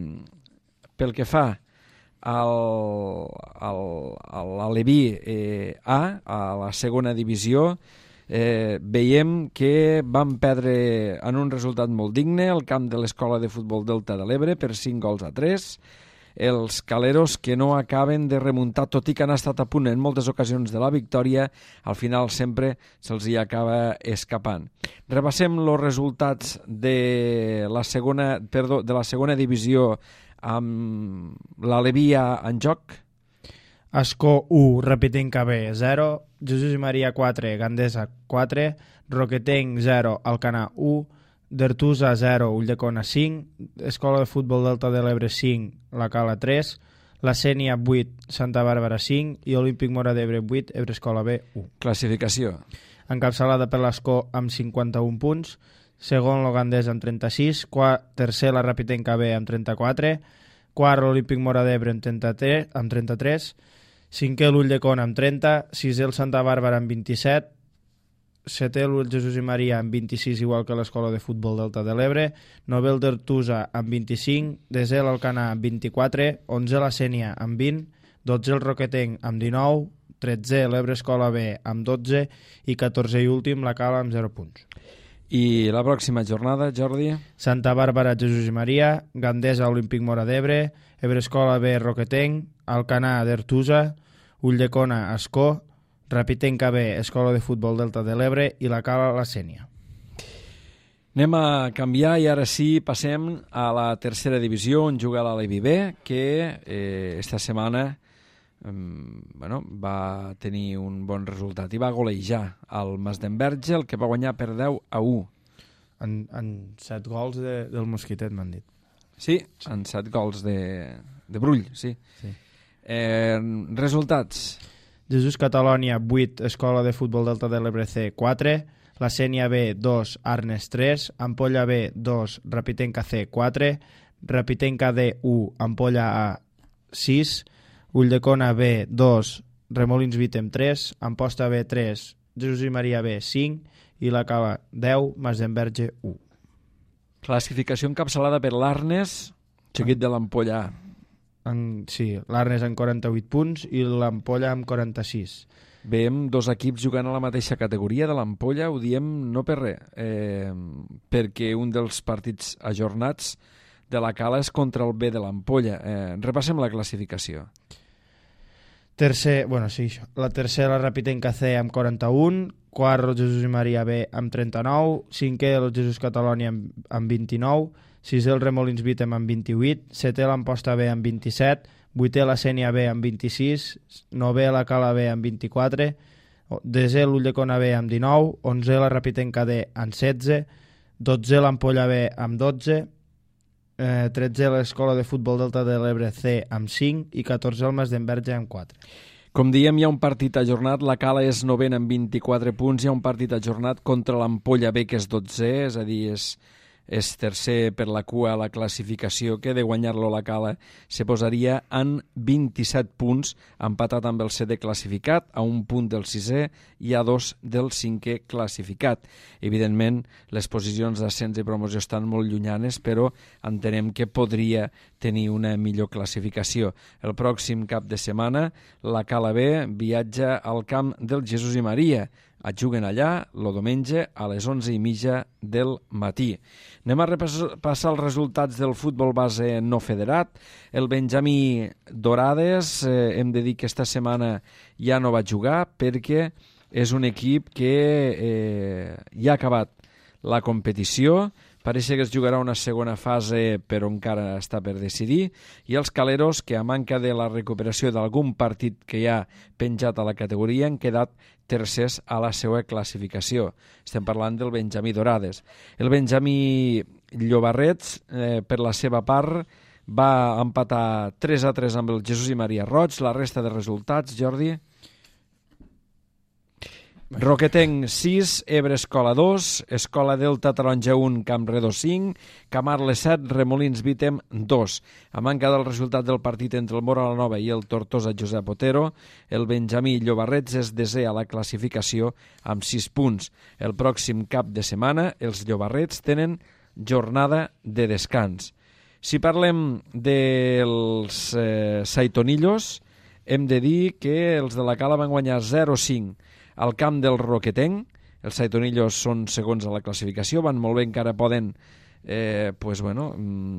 pel que fa al, al, a l'Aleví eh, A, a la segona divisió, eh, veiem que van perdre en un resultat molt digne el camp de l'Escola de Futbol Delta de l'Ebre per cinc gols a tres. Els caleros que no acaben de remuntar, tot i que han estat a punt en moltes ocasions de la victòria, al final sempre se'ls hi acaba escapant. Repassem els resultats de la segona, perdó, de la segona divisió amb l'Alevia en joc. Ascó u, Rapitenca B zero, Jesús i Maria quatre, Gandesa quatre, Roquetenc zero, Alcanar u, Dertusa zero, Ulldecona cinc, Escola de Futbol Delta de l'Ebre cinc, La Cala tres, la Sénia vuit, Santa Bàrbara cinc i Olímpic Mora d'Ebre vuit, Ebre Escola B u. Classificació. Encapçalada per l'Ascó amb cinquanta-un punts, segon l'Ogandès amb trenta-sis, quart, tercer la Rapitenca B amb trenta-quatre, quart l'Olímpic Mora d'Ebre amb trenta-tres, amb trenta-tres, cinquè l'Ulldecona amb trenta, sisè el Santa Bàrbara amb vint-i-set, setè el Jesús i Maria amb vint-i-sis, igual que l'Escola de Futbol Delta de l'Ebre, novè el Dertusa amb vint-i-cinc, desè l'Alcanar amb vint-i-quatre, onzè la Sénia amb vint, dotzè el Roquetenc amb dinou, tretzè l'Ebre Escola B amb dotze i catorzè i últim la Cala amb zero punts. I la pròxima jornada, Jordi? Santa Bàrbara, Jesús i Maria, Gandesa, Olímpic Mora d'Ebre, Ebre Escola B, Roquetenc, Alcanar, Dertusa, Ulldecona, Ascó, Rapitenca B, Escola de Futbol Delta de l'Ebre i la Cala, la Sénia. Anem a canviar i ara sí passem a la tercera divisió on juga l'Alevi B, que eh, esta setmana eh, bueno, va tenir un bon resultat i va golejar el Masdenverge, el que va guanyar per deu a u. En, en set gols de, del Mosquitet, m'han dit. Sí, sí, en set gols de, de Brull, sí. sí. Eh, resultats. Jesús Catalònia vuit, Escola de Futbol Delta de l'Ebre C quatre, la Sénia B dos, Arnes tres, Ampolla B dos, Rapitenca C quatre, Rapitenca D u, Ampolla A sis, Ulldecona B dos, Remolins Vitem tres, Amposta B tres, Jesús i Maria B cinc i la Cala deu, Masdenverge u. Classificació encapçalada per l'Arnes, seguit de l'Ampolla A. En, sí, l'Arnes amb quaranta-vuit punts i l'Ampolla amb quaranta-sis. Veiem dos equips jugant a la mateixa categoria de l'Ampolla, ho diem no per res, eh, perquè un dels partits ajornats de la Cala és contra el B de l'Ampolla. Eh, repassem la classificació. Tercer, bueno, sí, això. La tercera, la Rapitenca C amb quaranta-un, quart, el Jesús i Maria B amb trenta-nou, cinquè, el Jesús Catalònia amb, amb vint-i-nou, sisè, el Remolins Vítem amb vint-i-vuit, setè, l'Amposta B amb vint-i-set, vuitè, la Sènia B amb vint-i-sis, novè, la Cala B amb vint-i-quatre, desè, l'Ulldecona B amb dinou, onzè, la Rapitenca D amb setze, dotzè, l'Ampolla B amb dotze, Eh, tretzè, l'Escola de Futbol Delta de l'Ebre C amb cinc i catorzè, el Mas d'Enverge amb quatre. Com diem, hi ha un partit ajornat, la Cala és novena amb vint-i-quatre punts, hi ha un partit ajornat contra l'Ampolla B, que és dotzè, és a dir, és, és tercer per la cua a la classificació, que de guanyar-lo la Cala se posaria en vint-i-set punts, empatat amb el setè classificat, a un punt del sisè i a dos del cinquè classificat. Evidentment, les posicions d'ascens i promoció estan molt llunyanes, però entenem que podria tenir una millor classificació. El pròxim cap de setmana, la Cala B viatja al camp del Jesús i Maria. Es juguen allà el diumenge a les onze i mitja del matí. Anem a repassar els resultats del futbol base no federat. El Benjamí Dorades, eh, hem de dir que esta setmana ja no va jugar perquè és un equip que eh, ja ha acabat la competició. Pareix que es jugarà una segona fase, però encara està per decidir, i els Caleros, que a manca de la recuperació d'algun partit que hi ha penjat a la categoria, han quedat tercers a la seva classificació. Estem parlant del Benjamí Dorades. El Benjamí Llobarrets, eh, per la seva part, va empatar tres a tres amb el Jesús i Maria Roig. La resta de resultats, Jordi? Roquetenc sis, Ebre Escola dos, Escola Delta Taronja un, Camp Redó cinc, Camarles set, Remolins Vítem dos. A manca del resultat del partit entre el Móra la Nova i el Tortosa Josep Otero, el Benjamí Llobarrets és desè a la classificació amb sis punts. El pròxim cap de setmana els Llobarrets tenen jornada de descans. Si parlem dels eh, Saitonillos, hem de dir que els de la Cala van guanyar zero a cinc al camp del Roquetenc. Els Saitonillos són segons a la classificació, van molt bé, encara poden eh, pues, bueno,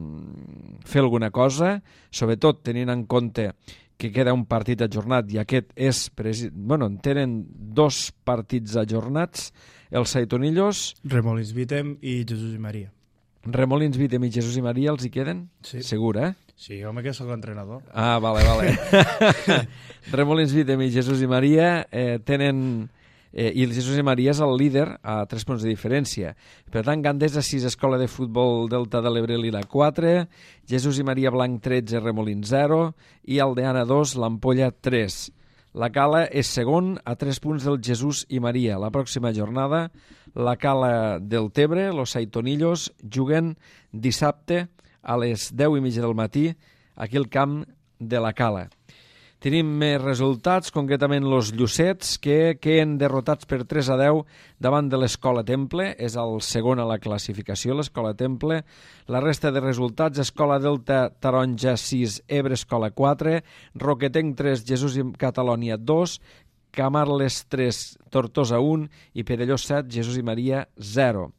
fer alguna cosa, sobretot tenint en compte que queda un partit ajornat i aquest és... Bueno, tenen dos partits ajornats, els Saitonillos... Remolins Vítem i Jesús i Maria. Remolins Vítem i Jesús i Maria els hi queden? Sí. Segur, eh? Sí, home, que sóc l'entrenador. Ah, vale, vale. Remolins Vítem i Jesús i Maria eh, tenen... Eh, I el Jesús i Maria és el líder a tres punts de diferència. Per tant, Gandesa sis, Escola de Futbol Delta de l'Ebre Lila quatre, Jesús i Maria Blanc tretze, Remolins zero i Aldeana dos, l'Ampolla tres. La Cala és segon a tres punts del Jesús i Maria. La pròxima jornada, la Cala del Tebre, los Saitonillos, juguen dissabte a les deu i mitja del matí aquí al camp de la Cala. Tenim més resultats, concretament los Llucets, que queden derrotats per tres a deu davant de l'Escola Temple, és el segon a la classificació, l'Escola Temple. La resta de resultats, Escola Delta Taronja sis, Ebre Escola quatre, Roquetenc tres, Jesús i Catalònia dos, Camarles tres, Tortosa un i Perellós set, Jesús i Maria zero.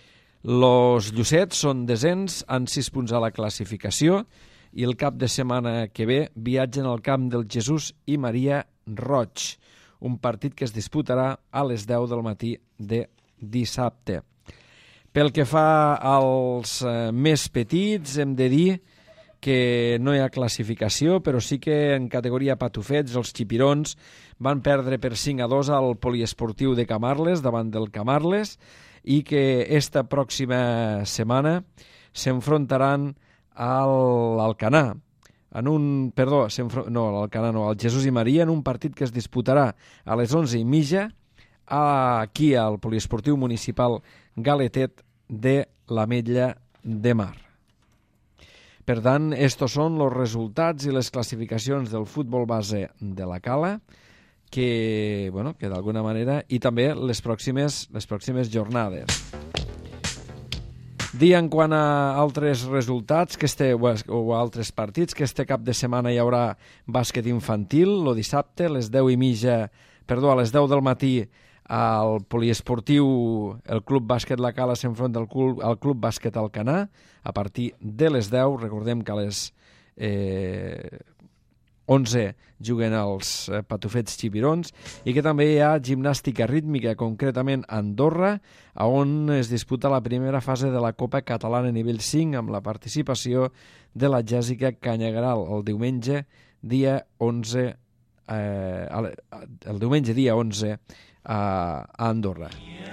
Los Llucets són desens, amb sis punts a la classificació, i el cap de setmana que ve viatgen al camp del Jesús i Maria Roig, un partit que es disputarà a les deu del matí de dissabte. Pel que fa als eh, més petits, hem de dir que no hi ha classificació, però sí que en categoria patufets els xipirons van perdre per cinc a dos al poliesportiu de Camarles davant del Camarles i que esta pròxima setmana s'enfrontaran al Alcanar, en un, perdó, no, l'Alcanar no, al Jesús i Maria, en un partit que es disputarà a les onze i mitja aquí al poliesportiu municipal Galetet de l'Ametlla de Mar. Per tant, estos són els resultats i les classificacions del futbol base de la Cala, que, bueno, que d'alguna manera, i també les pròximes, les pròximes jornades. Dir en quant a altres resultats que este, o altres partits, que este cap de setmana hi haurà bàsquet infantil, el dissabte, a les deu i mitja perdó, a les deu del matí al poliesportiu el Club Bàsquet La Cala s'enfronta al club, al Club Bàsquet Alcanar a partir de les deu. Recordem que a les eh, onze juguen els eh, Patufets Xibirons i que també hi ha gimnàstica rítmica, concretament a Andorra, on es disputa la primera fase de la Copa Catalana nivell cinc amb la participació de la Jèssica Canyagaral el diumenge dia onze eh, el diumenge dia onze a Andorra.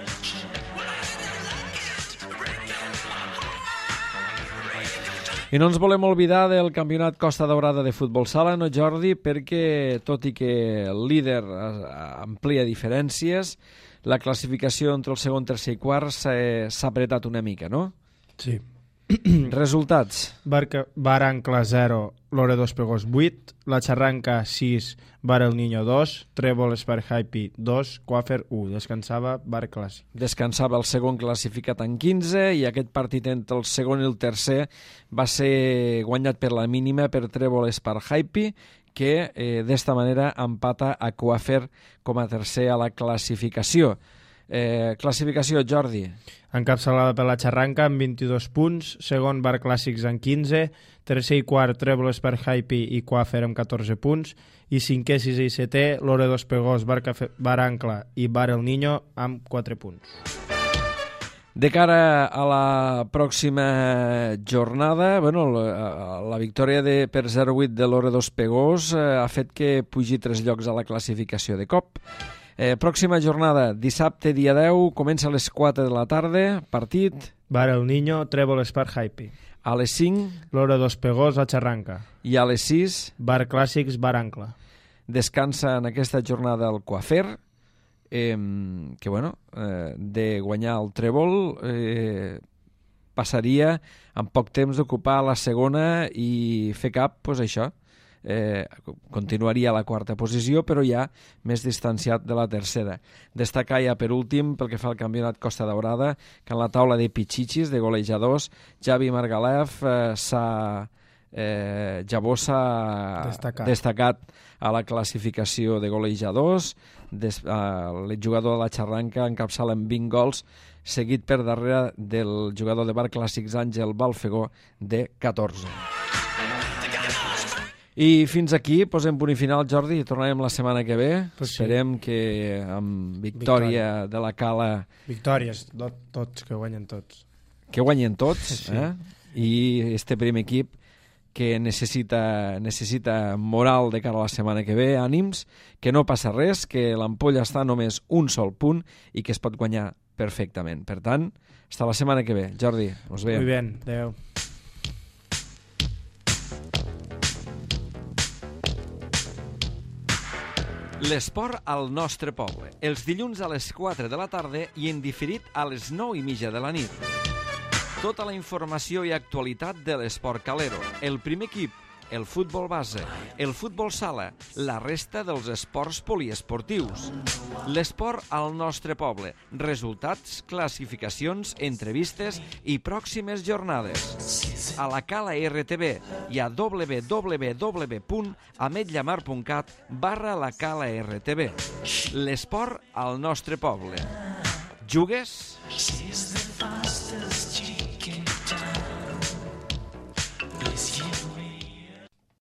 I no ens volem oblidar del campionat Costa Daurada de futbol sala, no, Jordi? Perquè, tot i que el líder amplia diferències, la classificació entre el segon, tercer i quart s'ha apretat una mica, no? Sí. Resultats. Barca, Barancla zero, Loredo Espegós vuit, La Charranca sis, Bar El Niño dos, Trèvol Espar Happy dos, Coafer u. Descansava Bar Clàssic. Descansava el segon classificat en quinze i aquest partit entre el segon i el tercer va ser guanyat per la mínima per Trèvol Espar Happy, que eh, d'esta manera empata a Coafer com a tercer a la classificació. Eh, classificació, Jordi. Encapçalada per La Charranca amb vint-i-dos punts, segon Bar Clàssics amb quinze, tercer i quart Trèvol Espar Happy i Coafer amb catorze punts, i cinquè, sisè i setè Loredo Espegós, Bar Barancla i Bar El Niño amb quatre punts. De cara a la pròxima jornada, bueno, la, la victòria de, per zero vuit de Loredo Espegós eh, ha fet que pugi tres llocs a la classificació de cop. Eh, pròxima jornada, dissabte dia deu, comença a les quatre de la tarda, partit... Bar El Niño, Trèvol Espar Happy. A les cinc... Loredo Espegós, La Charranca. I a les sis... Bar Clàssics, Barancla. Descansa en aquesta jornada el Coafer, eh, que, bueno, eh, de guanyar el Trèvol eh, passaria en poc temps d'ocupar la segona i fer cap, doncs això, Eh, continuaria a la quarta posició, però ja més distanciat de la tercera. Destacar ja per últim, pel que fa al campionat Costa Daurada, que en la taula de pitxitxis, de golejadors, Javi Margalef eh, s'ha eh, Jabó s'ha destacat. destacat a la classificació de golejadors. Des, eh, el jugador de La Charranca encapçala amb vint gols, seguit per darrere del jugador de Bar Clàssics Àngel Balfegó de catorze. I fins aquí posem punt i final, Jordi, i tornarem la setmana que ve. Pues sí. Esperem que amb victòria, victòria de la Cala... Victòries, tot, tots, que guanyen tots. Que guanyen tots, sí. eh? I este primer equip que necessita, necessita moral de cara a la setmana que ve, ànims, que no passa res, que l'ampolla està només un sol punt i que es pot guanyar perfectament. Per tant, fins la setmana que ve. Jordi, us veiem. Muy bien, adeu. L'esport al nostre poble. Els dilluns a les quatre de la tarda i en diferit a les nou i mitja de la nit. Tota la informació i actualitat de l'esport calero. El primer equip, el futbol base, el futbol sala, la resta dels esports poliesportius. L'esport al nostre poble. Resultats, classificacions, entrevistes i pròximes jornades. A la Cala R T V i a w w w punt ametlllamar punt cat barra la Cala R T V. L'esport al nostre poble. Jugues?